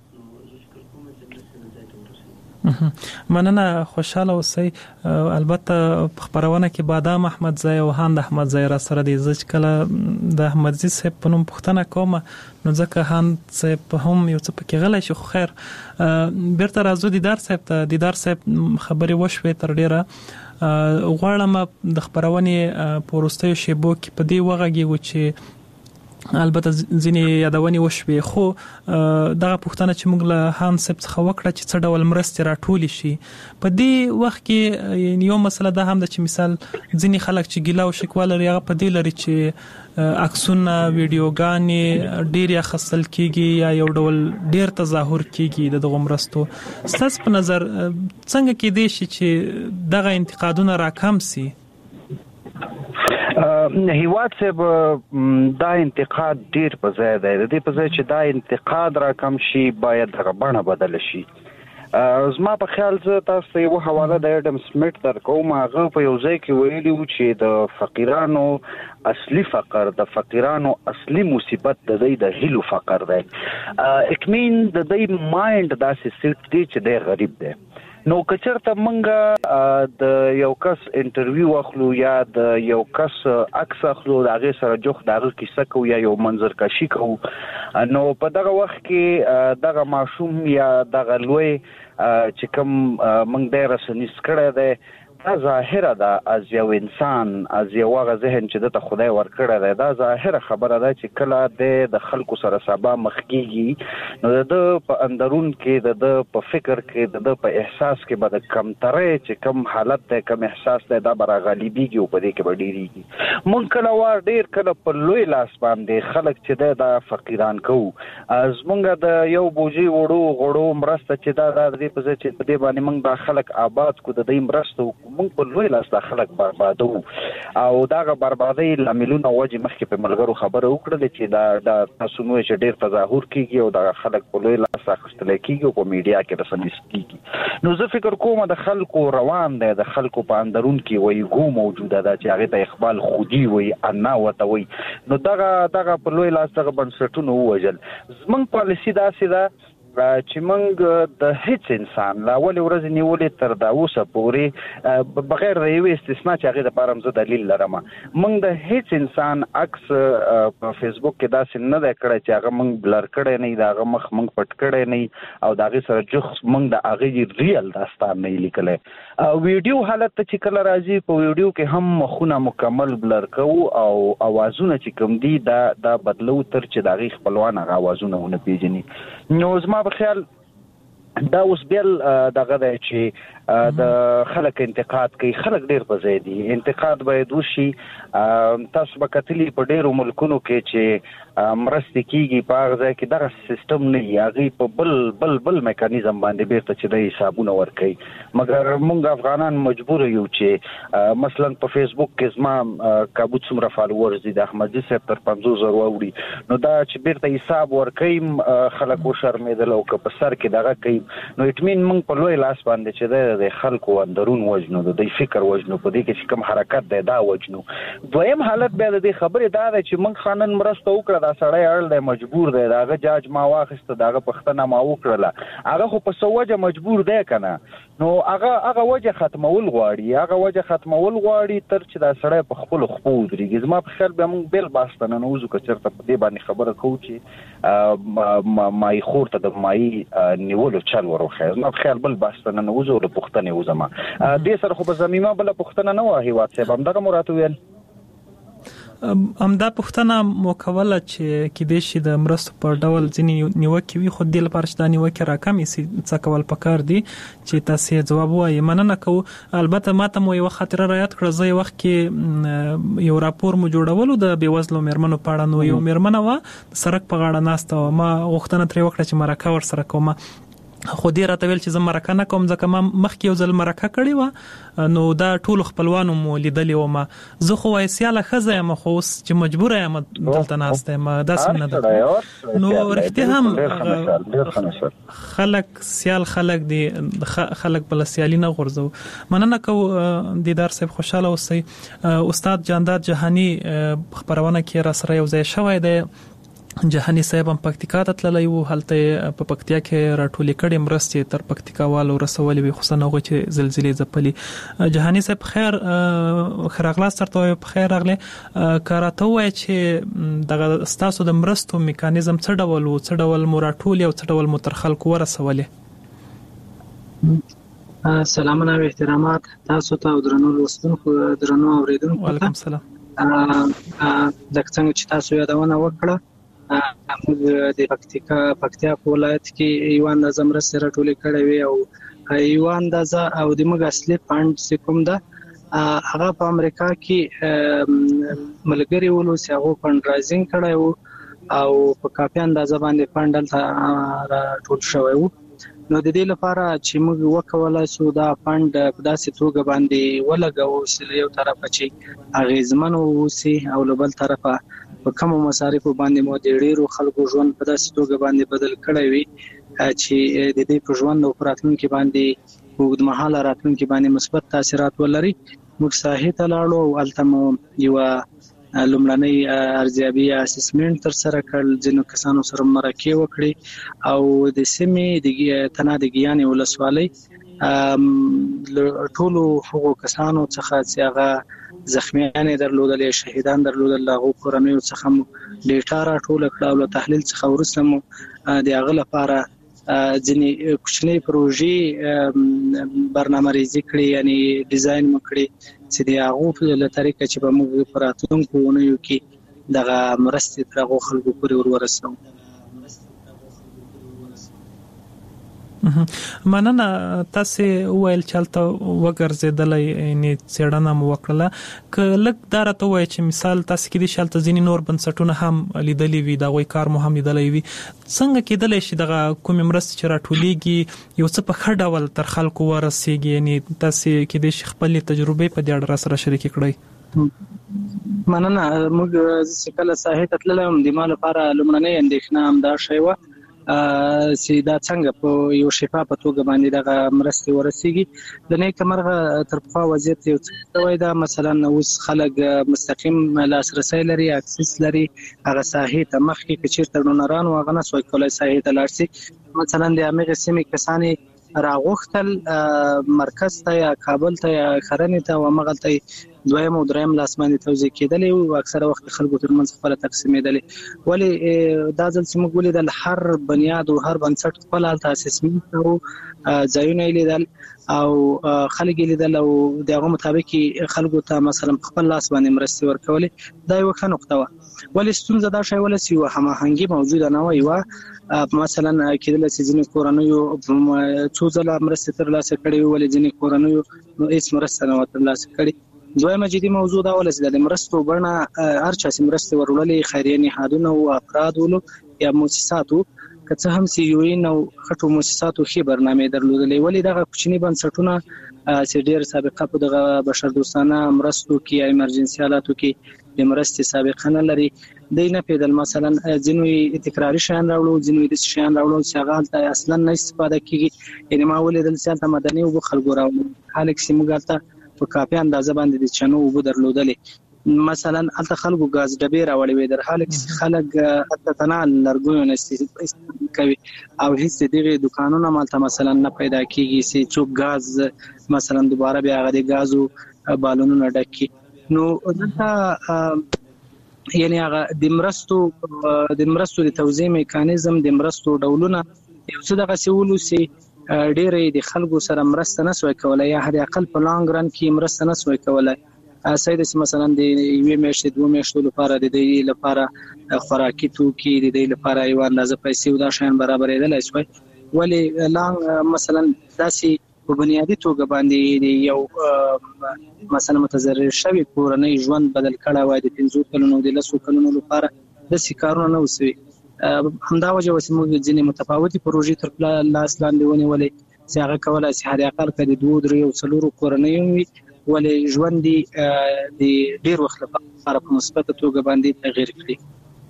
مننه خوشاله اوسئ البته خبرونه کې بادام احمد زای او هاند احمد زای را سره د زج کله د احمد زی صاحب په نوم پښتنه کوم نو ځکه هاند صاحب هم یو څه پکې غلای شو خیر بیرته راځو دیدار صاحب ته دیدار صاحب خبري وشوي تر ډیره غواړم د خبرونه پورستیو شیبو کې په دی وغږی و چې البته ځینې یادونې وشوي خو دغه پوښتنه چې موږ له هان صاحب څخه وکړه چې څه ډول مرستې راټولې شي په دې وخت کې یو مسله ده هم ده چې مثال ځینې خلک چې ګیله او شکوه لري هغه په دې لري چې عکسونه ویډیوګانې ډېر اخیستل کېږي یا یو ډول ډېر تظاهر کېږي د دغو مرستو ستاسو په نظر څنګه کېدای شي چې دغه انتقادونه راکم سي هیواد صاحب دا انتقاد ډیر په ځای دی د دې په ځای چې دا انتقاد را کم شي باید دغه بڼه بدل شي زما په خیال زه تاسو ته یو حواله د اډم سمیت در کوم هغه په یو ځای کې ویلي و چې د فقیرانو اصلي فقر د فقیرانو اصلي مصیبت د دوی د هیلو فقر دی اکمین د دوی مایند داسې سیټ دی چې دی غریب دی نو کچرته منګه د یو کس انټرویو اخلو یا د یو کس عکس اخلو د هغه سره جوخ دغه کیسه کو یا یو منظر کشي کو نو په دغه وخت کې دغه ماشوم یا دغه لوی چې کوم منګ د رسنیس کړه ده دا ظاهره ده از یو انسان از یو هغه ذهن چې د خدای ورکړه ده دا ظاهره خبره ده چې کله د خلکو سره سبا مخکیږي نو د په اندرون کې د په فکر کې د په احساس کې به د کمترې چې کم حالت ده کم احساس ده دا بر غالبيږي او په دې کې به ډیریږي مونږ کله وار ډیر کله په لوی لاس باندې خلک چې د فقیران کو از مونږ د یو بوجي وړو غړو مرسته چې دا د دې په ځای چې په دې باندې مونږ د خلک آباد کو د دې مرسته مونږ په لوی لاس د خلک بربادو او داغه بربادي لاملونه وجه مخکې په ملګرو خبره وکړه چې دا د تاسو نو چې ډیر تظاهر کیږي او د خلک په لوی لاس اخستل کیږي او په میډیا کې رسنیس کیږي نو زه فکر کوم د خلکو روان دی د خلکو په اندرون کې وایي ګو موجوده ده چې هغه ته اقبال خودي وي انا وته وي نو دغه دغه په لوی لاس دغه بنسټونو وجل زمنګ پالیسی داسې ده چې موږ د هیڅ انسان لا ولې ورځ نیولې تر دا اوسه پورې بغیر د یو استثناء چې هغه د پاره زه دلیل لرم موږ د هیڅ انسان عکس په فیسبوک کې داسې نه ده کړی چې هغه موږ بلر کړی نه دا هغه مخ موږ پټ کړی نه او دا هغه سره جوخ موږ د هغه ریل داستان نه لیکلی ویډیو حالت ته چې کله راځي په ویډیو کې هم مخونه مکمل بلر کوو او اوازونه چې کوم دي دا دا بدلو تر چې د هغه خپلوان هغه اوازونه ونه پیژني نو زما په خیال دا اوس بیل دغه دی چې د خلک انتقاد کوي خلک ډیر په ځای دي انتقاد باید وشي تاسو به کتلی په ډیرو ملکونو کې چې مرستې کیږي په هغه ځای کې دغه سیستم نه وي هغې په بل بل بل میکانیزم باندې بیرته چې د حسابونه ورکوي مګر موږ افغانان مجبور یو چې مثلا په فیسبوک کې زما کابو څومره فالوورز دي د احمدزي صاحب تر پنځوس زره واوړي نو دا چې بیرته حساب ورکوي خلک وشرمېدل او که په سر کې دغه کوي نو اټمین موږ په لوی لاس باندې چې د خلکو اندرون وجنو د دې فکر وجنو په دې کې چې کوم حرکت دی دا وجنو دویم حالت بیا د دې خبرې دا ده چې موږ خانن مرسته وکړه دا سړی اړل دی مجبور دی دا هغه جاج ما واخیسته دا هغه پښتنه ما وکړله هغه خو په څه وجه مجبور دی که نه نو هغه هغه وجه ختمول غواړي هغه وجه ختمول غواړي تر چې دا سړی په خپلو خپو ودرېږي زما په خیال بیا موږ بېل بحث ته ننوځو که چېرته په دې باندې خبره کوو چې مایي خور ته د مایي نیولو چل ور وښیه زما په خیال بل بحث ته ننوځو له پوښتنې وځم دې سره خو به زمینه بله پوښتنه نه وه هیواد صاحب همدغه مو راته ویل همدا پوښتنه مو کوله چې کېدای شي د مرستو په ډول ځینې نیوکې وي، خو دې لپاره چې دا نیوکې راکمې سي څه کول پکار دي چې تاسو یې ځواب وایي. مننه کوو. البته ماته مو یو خاطره را یاد کړه، زه یو وخت کې یو راپور مو جوړولو د بېوزلو مېرمنو په اړه، نو یو مېرمنه وه سړک په غاړه ناسته وه، ما غوښتنه ترې وکړه چې مرکه ورسره کوم، خو دې راته ویل چې زه مرکه نه کوم ځکه ما مخکې یو ځل مرکه کړې وه، نو دا ټولو خپلوانو مو لیدلې وم، زه خو وایسیاله ښځه یم، خو اوس چې مجبوره یم دلته ناسته یم، داسې نه ده. نو رښتیا هم خلک سیال خلک دي، خلک بله سیالي نه غورځوو. مننه کوو دیدار صاحب، خوشحاله اوسئ. استاد جانداد جهاني خپرونه کې را سره یو ځای شوی دی. جهاني صاحب هم پکتیکا ته تللی وو، هلته په پکتیا کې راټولې کړې مرستې تر پکتیکا والو رسولې وي، خصوصا هغوی چې زلزلې ځپلي. جهاني صاحب خیر ښه راغلاست، درته وایم په خیر راغلی. که راته ووایې چې دغه ستاسو د مرستو میکانیزم څه ډول و، څه ډول مو راټولې او څه ډول مو تر خلکو ورسولې؟ سلامونه او احترامات تاسو ته او درنو لوستونکو، درنو اوریدونکو. وعلیکم السلام. لکه څنګه چې تاسو یادونه وکړه، موږ د پکتیکا پکتیا په ولایت کې یو اندازه مرستې راټولې کړې وې، او یو اندازه او د موږ اصلي فند چې کوم ده هغه په امریکا کې ملګري ولو چې هغه فند رایزینګ کړی و او په کافي اندازه باندې فند دلته راټول شوی و. نو د دې لپاره چې موږ وکولای شو دا فند په داسې توګه باندې ولګوو چې یو طرفه چې اغیزمن اوسي او له بل طرفه په کومو مصارفو باندې مو د ډیرو خلکو ژوند په داسې توګه باندې بدل کړی وي چې د دې په ژوند او راتلونکي باندې اوږدمهاله راتلونکي باندې مثبت تاثیرات ولري. موږ ساحې ته لاړو او هلته مو یوه لومړنۍ ارزیابي اسسمنټ ترسره کړل، ځینو کسانو سره مرکې وکړې او د سیمې د تنه د ګیانې ولسوالۍ ټولو هغو کسانو څخه چې هغه زخمیان درلودل، شهیدان درلودل، هغو کورنیو څخه مو ډیټا راټوله کړه او له تحلیل څخه وروسته مو د هغه لپاره ځینې کوچنۍ پروژې برنامه‌ریزي کړې، یعنی ډیزاین مو کړې چې د هغو له طریقه چې به موږ په راتلونکو اونیو کې دغه مرستې تر هغو خلکو پورې ور ورسوو. مننه. تاسو ویل چې هلته وګرځېدلی، یعنې څېړنه مو وکړله، که لږ دا راته ووایئ چې مثال تاسو کېدای شي هلته ځینې نور بنسټونه هم لیدلي وي، د هغوی کار مو هم لیدلی وي، څنګه کېدلی شي دغه کومې مرستې چې راټولېږي یو څه په ښه ډول تر خلکو ورسېږي؟ یعنې تاسو کېدای شي خپلې تجربې په دې اړه را سره شریکې کړئ. مننه. موږ چې کله ساحې ته تللی وم، د ما لپاره لومړنۍ اندېښنه همدا شی وه چې دا څنګه په یو شفافه توګه باندې دغه مرستې ورسیږي. د نیکه مرغه تر پخوا وضعیت یو څه شوی ده، مثلا اوس خلک مستقیم لاسرسی لري، اکسس لري هغه ساحې ته. مخکې که چېرته ډونران وو هغه نه سوای کولی ساحې ته لاړ شي، مثلا د همغې سیمې کسانې راغوښتل مرکز ته یا کابل ته یا ښرنې ته، همغلته دویم او دریم لاس باندې توزیع کېدلې او اکثره وخت خلکو ترمنځ خپله تقسیمېدلې. ولې دا ځل چې موږ ولیدل هر بنیاد او هر بنسټ خپل هلته اسسمنټ او ځایونه یې لیدل او خلک یې لیدل او د هغو مطابق خلکو ته مثلا خپل لاس باندې مرستې ورکولې. دا یوه ښه نقطه وه. ولې ستونزه دا شی ولې چې یوه هماهنګي موجوده نه وه. یوه مثلا کېدله چې ځینې کورنیو څو ځله مرستې ترلاسه کړې وي، ولې ځینې کورنیو هېڅ مرسته نه وه ترلاسه کړې. دویمه جدي موضوع دا وله چې د مرستو بڼه هر چا چې مرستې ور وړلې، خیریه نهادونه او افراد ولو یا مؤسساتو، که څه هم سی یو این او خټو مؤسساتو ښې برنامې درلودلې. ولې دغه کوچني بنسټونه چې ډېر سابقه په دغه بشردوستانه مرستو کې یا ایمرجنسي حالاتو کې د مرستې سابقه نه لري، دی نه پېدل مثلا ځینو تکراري شیان راوړو، ځینو داسې شیان راوړو چې هغه هلته اصلا نه استفاده کېږي. یعنې ما ولیدل چې هلته مدني اوبه خلکو راوړو، حالک چې موږ هلته په کافي اندازه باندې د چنو اوبه درلودلې. مثلا هلته خلکو ګاز ډبې راوړې وې، در حاله کې خلک هلته تنها لرګیو نه استفاده کوي او هېڅ د دغې دکانونه هلته مثلا نه پیدا کېږي چې څوک ګاز مثلا دوباره بیا هغه د ګازو بالونونه ډک کړي. نو دلته یعنې هغه د مرستو د مرستو د توزیع میکانیزم، د مرستو ډولونه یو څه دغسې ولوسي، ډېرې د خلکو سره مرسته نه سوی کولی، یا حد اقل په لانګ رن کې مرسته نه سوی کولی. سید چې مثلا د یوې میاشتې دوه میاشتو لپاره د دې لپاره خوراکي توکي د دې لپاره یو اندازه پیسې او دا شین برابرېدل شي ولی لان مثلا داسې په بنیادی توګه باندې یو مثلا متضرر شوی کورنۍ ژوند بدل کړه وای د پنځه کلونو د لسو کلونو لپاره د سکارونه نه وسوي همدا وجه وسه موږ ځینې متفاوتي پروژې تر لاس لاندې ونیولې چې هغه کولای شي حد اقل کړي دوه درې او څلورو کورنۍ وي ولې ژوند دی د ډیر وخت لپاره په مثبت توګه باندې تغیر کړي.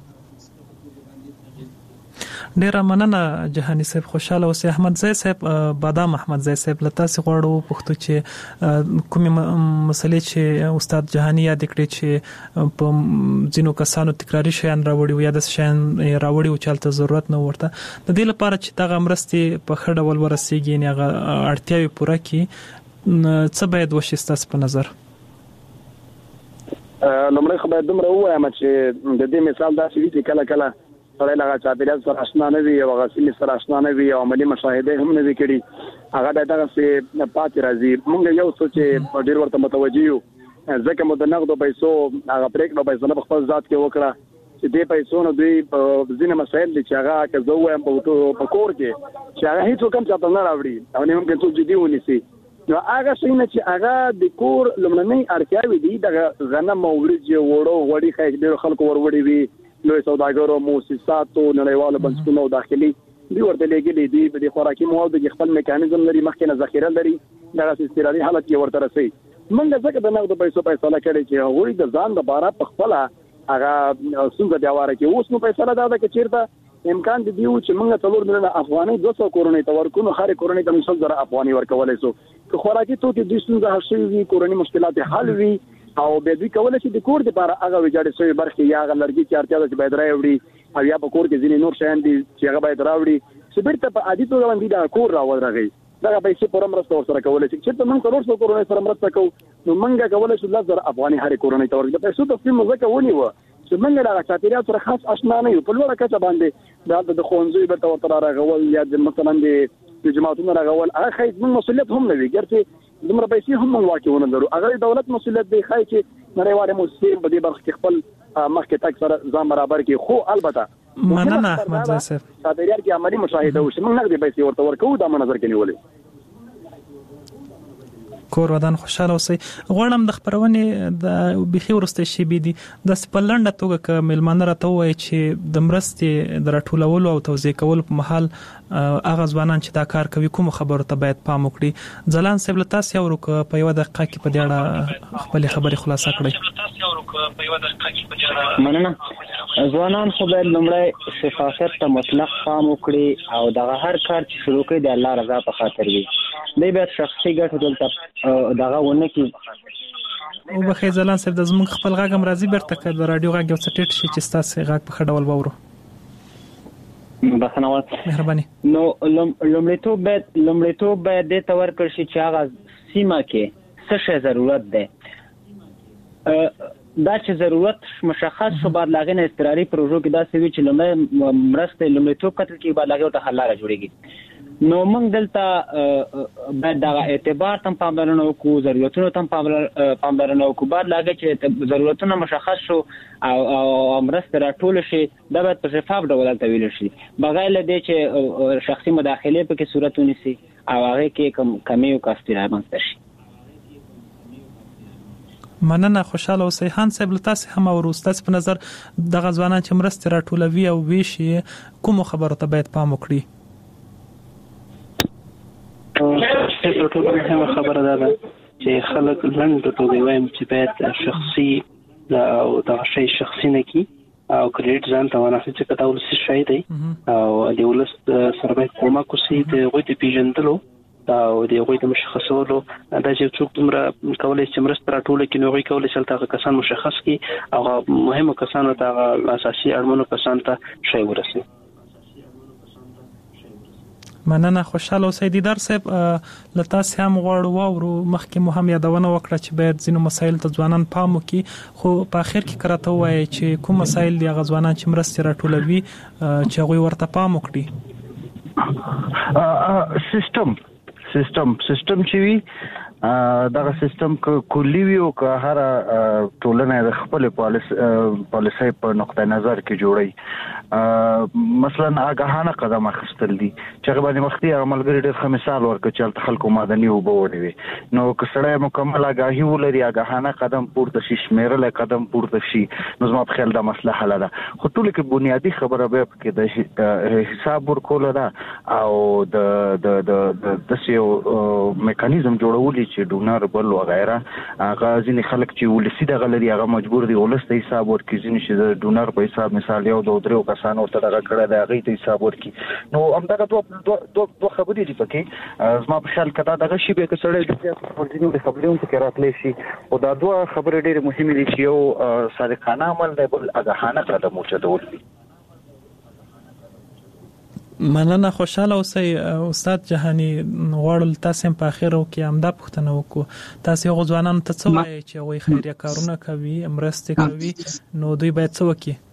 ډیر مننه جهاني صاحب خوشاله اوسئ. احمد زئی صاحب بادام احمد زئی صاحب لته سي غواړو پښتو چې کومه مسلې چې استاد جهاني یاد کړی چې په ځینو کسانو تکراری شیان راوړي یا د شیان راوړي او چالت ضرورت نه ورته د دې لپاره چې دغه مرستي په خړه ول ورسیږي نه هغه اړتیاوي پوره کړي څه باید وشي ستاسو په نظر؟ لمړی خو باید دومره ووایم چې د دې مثال دا چې کله کله سړی لږه چاپیریال سره اشنا نه وي او هغه سیمې سره اشنا نه وي او عملي مشاهده هم نه وي کړي هغه د دغسې پاتې راځي. موږ یو څه چې ډېر ورته متوجه یو ځکه مو د نغدو پیسو هغه پرېکړه فیصله په خپل ذات کې وکړه چې دې پیسو نه دوی ځینې مسایل دي چې هغه که زه ووایم په کور کې چې هغه هېڅوک هم چاته نه راوړي او نه ممکن څوک جدي ونیسي نو هغه شی نه چې هغه د کور لومړنۍ اړتیاوې دي دغه غنم او وریجې وړو غوړي خیر ډېرو خلکو وروړي وي لوی سوداګرو موسساتو نړیوالو بنسټونو داخلي دوی ورته لګېلي دي د خوراکي موادو د خپل میکانیزم لري مخکې نه ذخیره لري دغه استرالي حالت کې ورته رسي. موږ ځکه د نغدو پیسو فیصله کړې چې هغوی د ځان لپاره په خپله هغه څنګه دی واره کې اوس نو فیصله دا ده چې چیرته امکان دی چې موږ څلور میلیونه افغانۍ دوه سوه کورنۍ ته ورکو نو هرې کورنۍ ته موږ سل زره افغانۍ ورکولی شو که خوراکي توکي دوی ستونزه حل شوي وي کورنۍ مشکلات حل وي او به دوی کولی شي د کور دپاره هغه ویجاړې شوې برخې یا هغه لرګي چې اړتیا ده چې باید راوړي او یا په کور کې ځینې نور شیان دي چې هغه باید راوړي چې بیرته په عادي توګه باندې دغه کور راودرغوي دغه پیسې پوره مرسته ورسره کولی شي. چېرته موږ څلور سوه کورنۍ سره مرسته کوو نو موږ کولی شو لس زره افغانۍ هرې کورنۍ ته ورکړو. د پیسو تفصیل مو ځکه ونیوه چې موږ دغه چاپېریال سره خاص اشنا نه یو په لوړه کچه باندې دلته د ښوونځیو بیرته ورته رارغول یا مثلا د جماعتونو رغول هغه ښایي زموږ مسؤلیت هم نه وي ګرچې دومره پیسې هم موږ واقع ونه لرو هغه د دولت مسؤلیت دی ښایي چې نړیوالې موسسې په دې برخه کې خپل مخکې تګ سره ځان برابر کړي خو البته مننه احمد زئی صاحب چاپېریال کې عملي مشاهده وشي موږ نغدې پیسې ورته ورکوو دا مو نظر کې نیولې. کور ودان خوشاله اوسئ. غواړم د خبرونې د بيخي ورسته شي بي دي د سپلنډه توګه ک ملمانه راته وای چې د مرستې د راټولولو او توزیع کولو په محل اغه ځوانان چې دا کار کوي کوم خبرو ته باید پام وکړي. ځلان صاحب له تاسو یو رک په یو دقیقه کې په دې اړه خپل خبرې خلاصه کړئ. مننه. ځوانان خو باید لومړی شفافیت ته مطلق پام وکړي او دغه هر کار چې شروع کړي د الله رضا په خاطر وي. دی باید شخصي ګټو دلته دغه ونه کی او بخیر ځلان صاحب د زموږ خپل غاګم راځي برته کړه د رادیو غاګ یو څه ټیټ شي چې تاسو غاګ په خډول وورو بخنه ول مهرباني. نو لومړیتوب باید لومړیتوب باید د تور کړ شي چې هغه سیمه کې څه شی ضرورت ده دا چې ضرورت مشخص شو بعد لاغې نه استراري پروژو کې دا سوي چې لمړ مرسته لومړیتوب کتل کې بعد لاغې ته حل لاره جوړيږي. نو موږ دلته باید دا اعتبار تم پاملرنه وکړو ضرورتونو تم پاملرنه وکړو بعد لاغې چې ضرورتونه مشخص شو او او مرسته راټول شي دا باید په شفاف ډول تلویل شي بغیر له دې چې شخصي مداخله په کې صورت ونیسي او هغه کې کم کمی او کاستي راځي شي. مننه خوشاله اوسئ. خان صاحب له تاسو هم او تاسو په نظر د غزوانان چې مرسته راټولوي او ویشي کوم خبرو ته باید پام وکړي؟ څه ټول مهمه خبره ده چې خلک لنډ توګه وایم چې باید شخصي او دا شی شخصي نه کی او کریډ ځان ته ونه چې کدا ولسی شي دی او د ولس سره باید کومه کوسي د غوډ پیژندلو او د غوډ مشخصولو دا چې څوک دومره کولای چې مرسته راټول کړي نو غوي کولای چې تاسو کسان مشخص کی او مهمه کسانو ته اساسي اړمنو کسان ته شي ورسي. مننه خوشاله اوسئ. دیدار صاحب له تاسو هم غواړو واورو مخکې مو هم یادونه وکړه چې باید ځینو مسایل ته ځوانان پام وکړي خو په اخر کې کراته وایي چې کوم مسایل دی غزوانان چې مرسته راټولوي چې هغه ورته پام وکړي. سیستم سیستم سیستم چې وي دغه سیستم کلی وي او که هر ټولنه د خپل پالیسۍ په نقطه نظر کې جوړي مثلا آگاهانه قدم اخیستل دي چې هغه باندې وختي عملګری ډېر ښه مثال ورکړي چې خلکو مدني اوبه وړي نو که سړی مکمل آگاهي ولري آگاهانه قدم پورته شي شمیرل قدم پورته شي نو زما په خیال دا مسله حل ده خو ټول کې بنیادی خبره به کې د حساب ورکول ده او د د د د یو میکانیزم جوړول چې ډونر بل وغیرہ هغه ځینې خلک چې ولسی د غلري هغه مجبور دي ولست حساب ورکړي ځینې چې د ډونر په حساب مثال یو دوه درو کسانو ته دغه کړه د هغه ته حساب ورکړي نو همدغه دوه دوه خبرې دي پکې زما په خیال کدا دغه شی به کسړې د ورځینو د خبرونو ته راتلې شي او دا دوه خبرې ډېرې مهمې دي چې یو صادقانه عمل دی بل آگاهانه قدم اوچتول دي. مننه خوشاله اوسئ استاد جهانی غواړل تاسو په اخر کې همدا پوښتنه وکړو تاسو غو ځوانان ته څه وایي چې وای خیریه کارونه کوي مرسته کوي نو دوی باید څه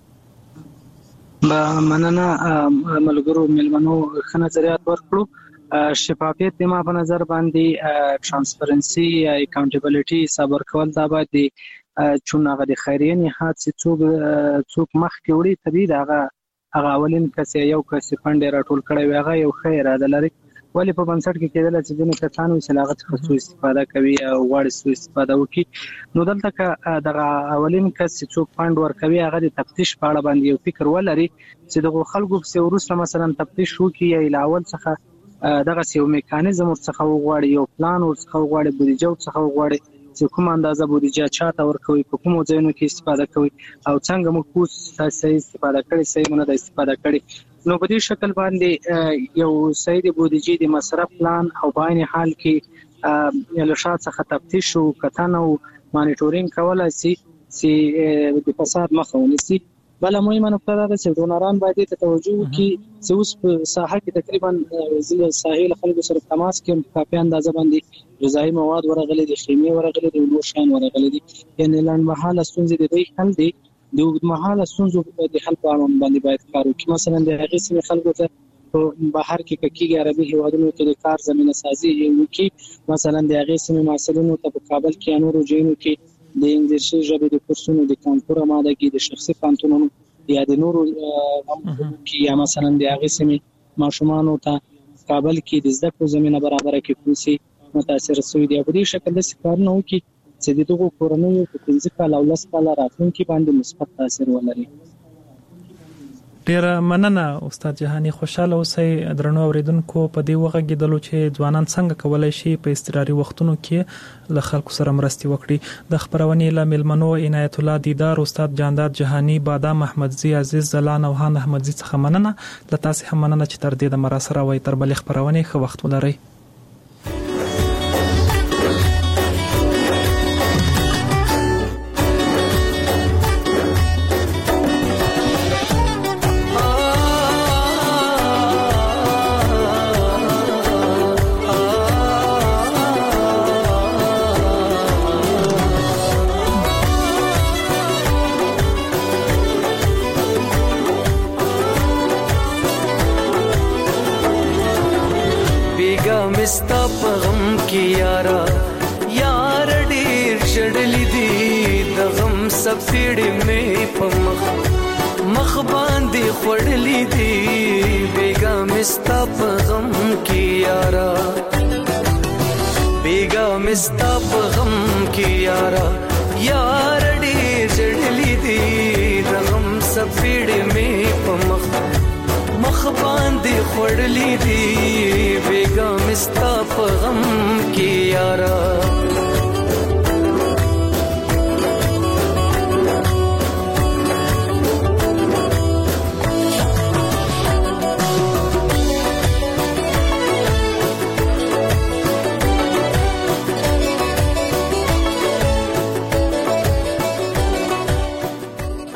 وکړي؟ مننه ملګرو ملمنو ښه نظریات ورکړو شفافیت د ما په نظر باندې ترانسپرنسي یا اکاونټیبلټي صبر کول دا باید چون هغه د خیریه نه حادثه څوک څوک مخ کې وړي طبيعي دغه هغه اولین کس یو کس فند راټول کړی وي هغه یو خیر اده لري ولی په بنسټ کې کېدل چې دنه کسانو چې لاغت خصوصي استفاده کوي او غواړي سو استفاده وکړي نو دلته دغه اولین کس چې څوک فند ورکوي هغه د تفتیش په اړه باندې یو فکر ولري چې دغه خلکو په ورسره مثلا تفتیش وکړي یا الاول څخه دغه یو میکانیزم ورڅخه وغواړي یو پلان ورڅخه وغواړي بودیجه ورڅخه وغواړي چې کوم اندازه بودیجه چاته ورکوي په کومو ځایونو کې استفاده کوي او څنګه موږ کوم صحیح استفاده کړي صحیح مونږ د استفاده کړي نو په دې شکل باندې یو صحیح د بودیجې د مصرف پلان او باین حال کې له شاته څخه تفتیش او کتنه او مانیټورینګ کولای شي چې د فساد مخه ونیسي بل مهمه نقطه ده چې ډونران باید ته توجه وکړي چې اوس په ساحه کې تقریبا ځله ساحل خلکو سره تماس کې کافي اندازه باندې غذایی مواد ورغلي دي خیمه ورغلي دي نور شان ورغلي دي یعنی لاندې محاله ستونزې د دوی حل دي د وګړو محاله ستونزې د حل په اړه باندې باید کار وکړي مثلا د هغې سیمې خلکو ته په بهر کې کېږي عربي هیوادونو کې د کار زمينه سازي وکړي مثلا د هغې سیمې مسلمانانو ته په کابل کې انورو جینو کې د انګلیسي ژبې د کورسونو د کانکور آماده کې د شخصي پانتونونو یا د نورو کې یا مثلا د هغې سیمې ماشومانو ته کابل کې د زده کړو زمينه برابره کې کوسي متاثر شوی دی په دې شکل د کارونه وکړي چې د دغو کورنیو په پنځه کال او لس کال راتلونکي باندې مثبت تاثیر ولري. ډیر مننه استاد جهانی خوشاله اوسئ درنو اوریدونکو په دې وغه غیدلو چې ځوانان څنګه کولای شي په استراري وختونو کې له خلکو سره مرستي وکړي د خبرونې له ملمنو عنایت الله دیدار استاد جانداد جهانی بادام احمدزي عزیز زلان او هان احمدزي څخه مننه له تاسو هم مننه چې تر دې د مراسره وای تر بل خبرونه خو وخت ولرئ. مستا پغم کی یارا یار ډیر شړلې دي د غم سپېړې مې په مخ مخ باندې خړلې دي بیگا مستا پغم کی یارا بیگا مستا پغم کی یارا یار ډیر شړلې دي د غم سپېړې مې په مخ مخ باندې خړلې دي بیگا مستا په غم کې یارا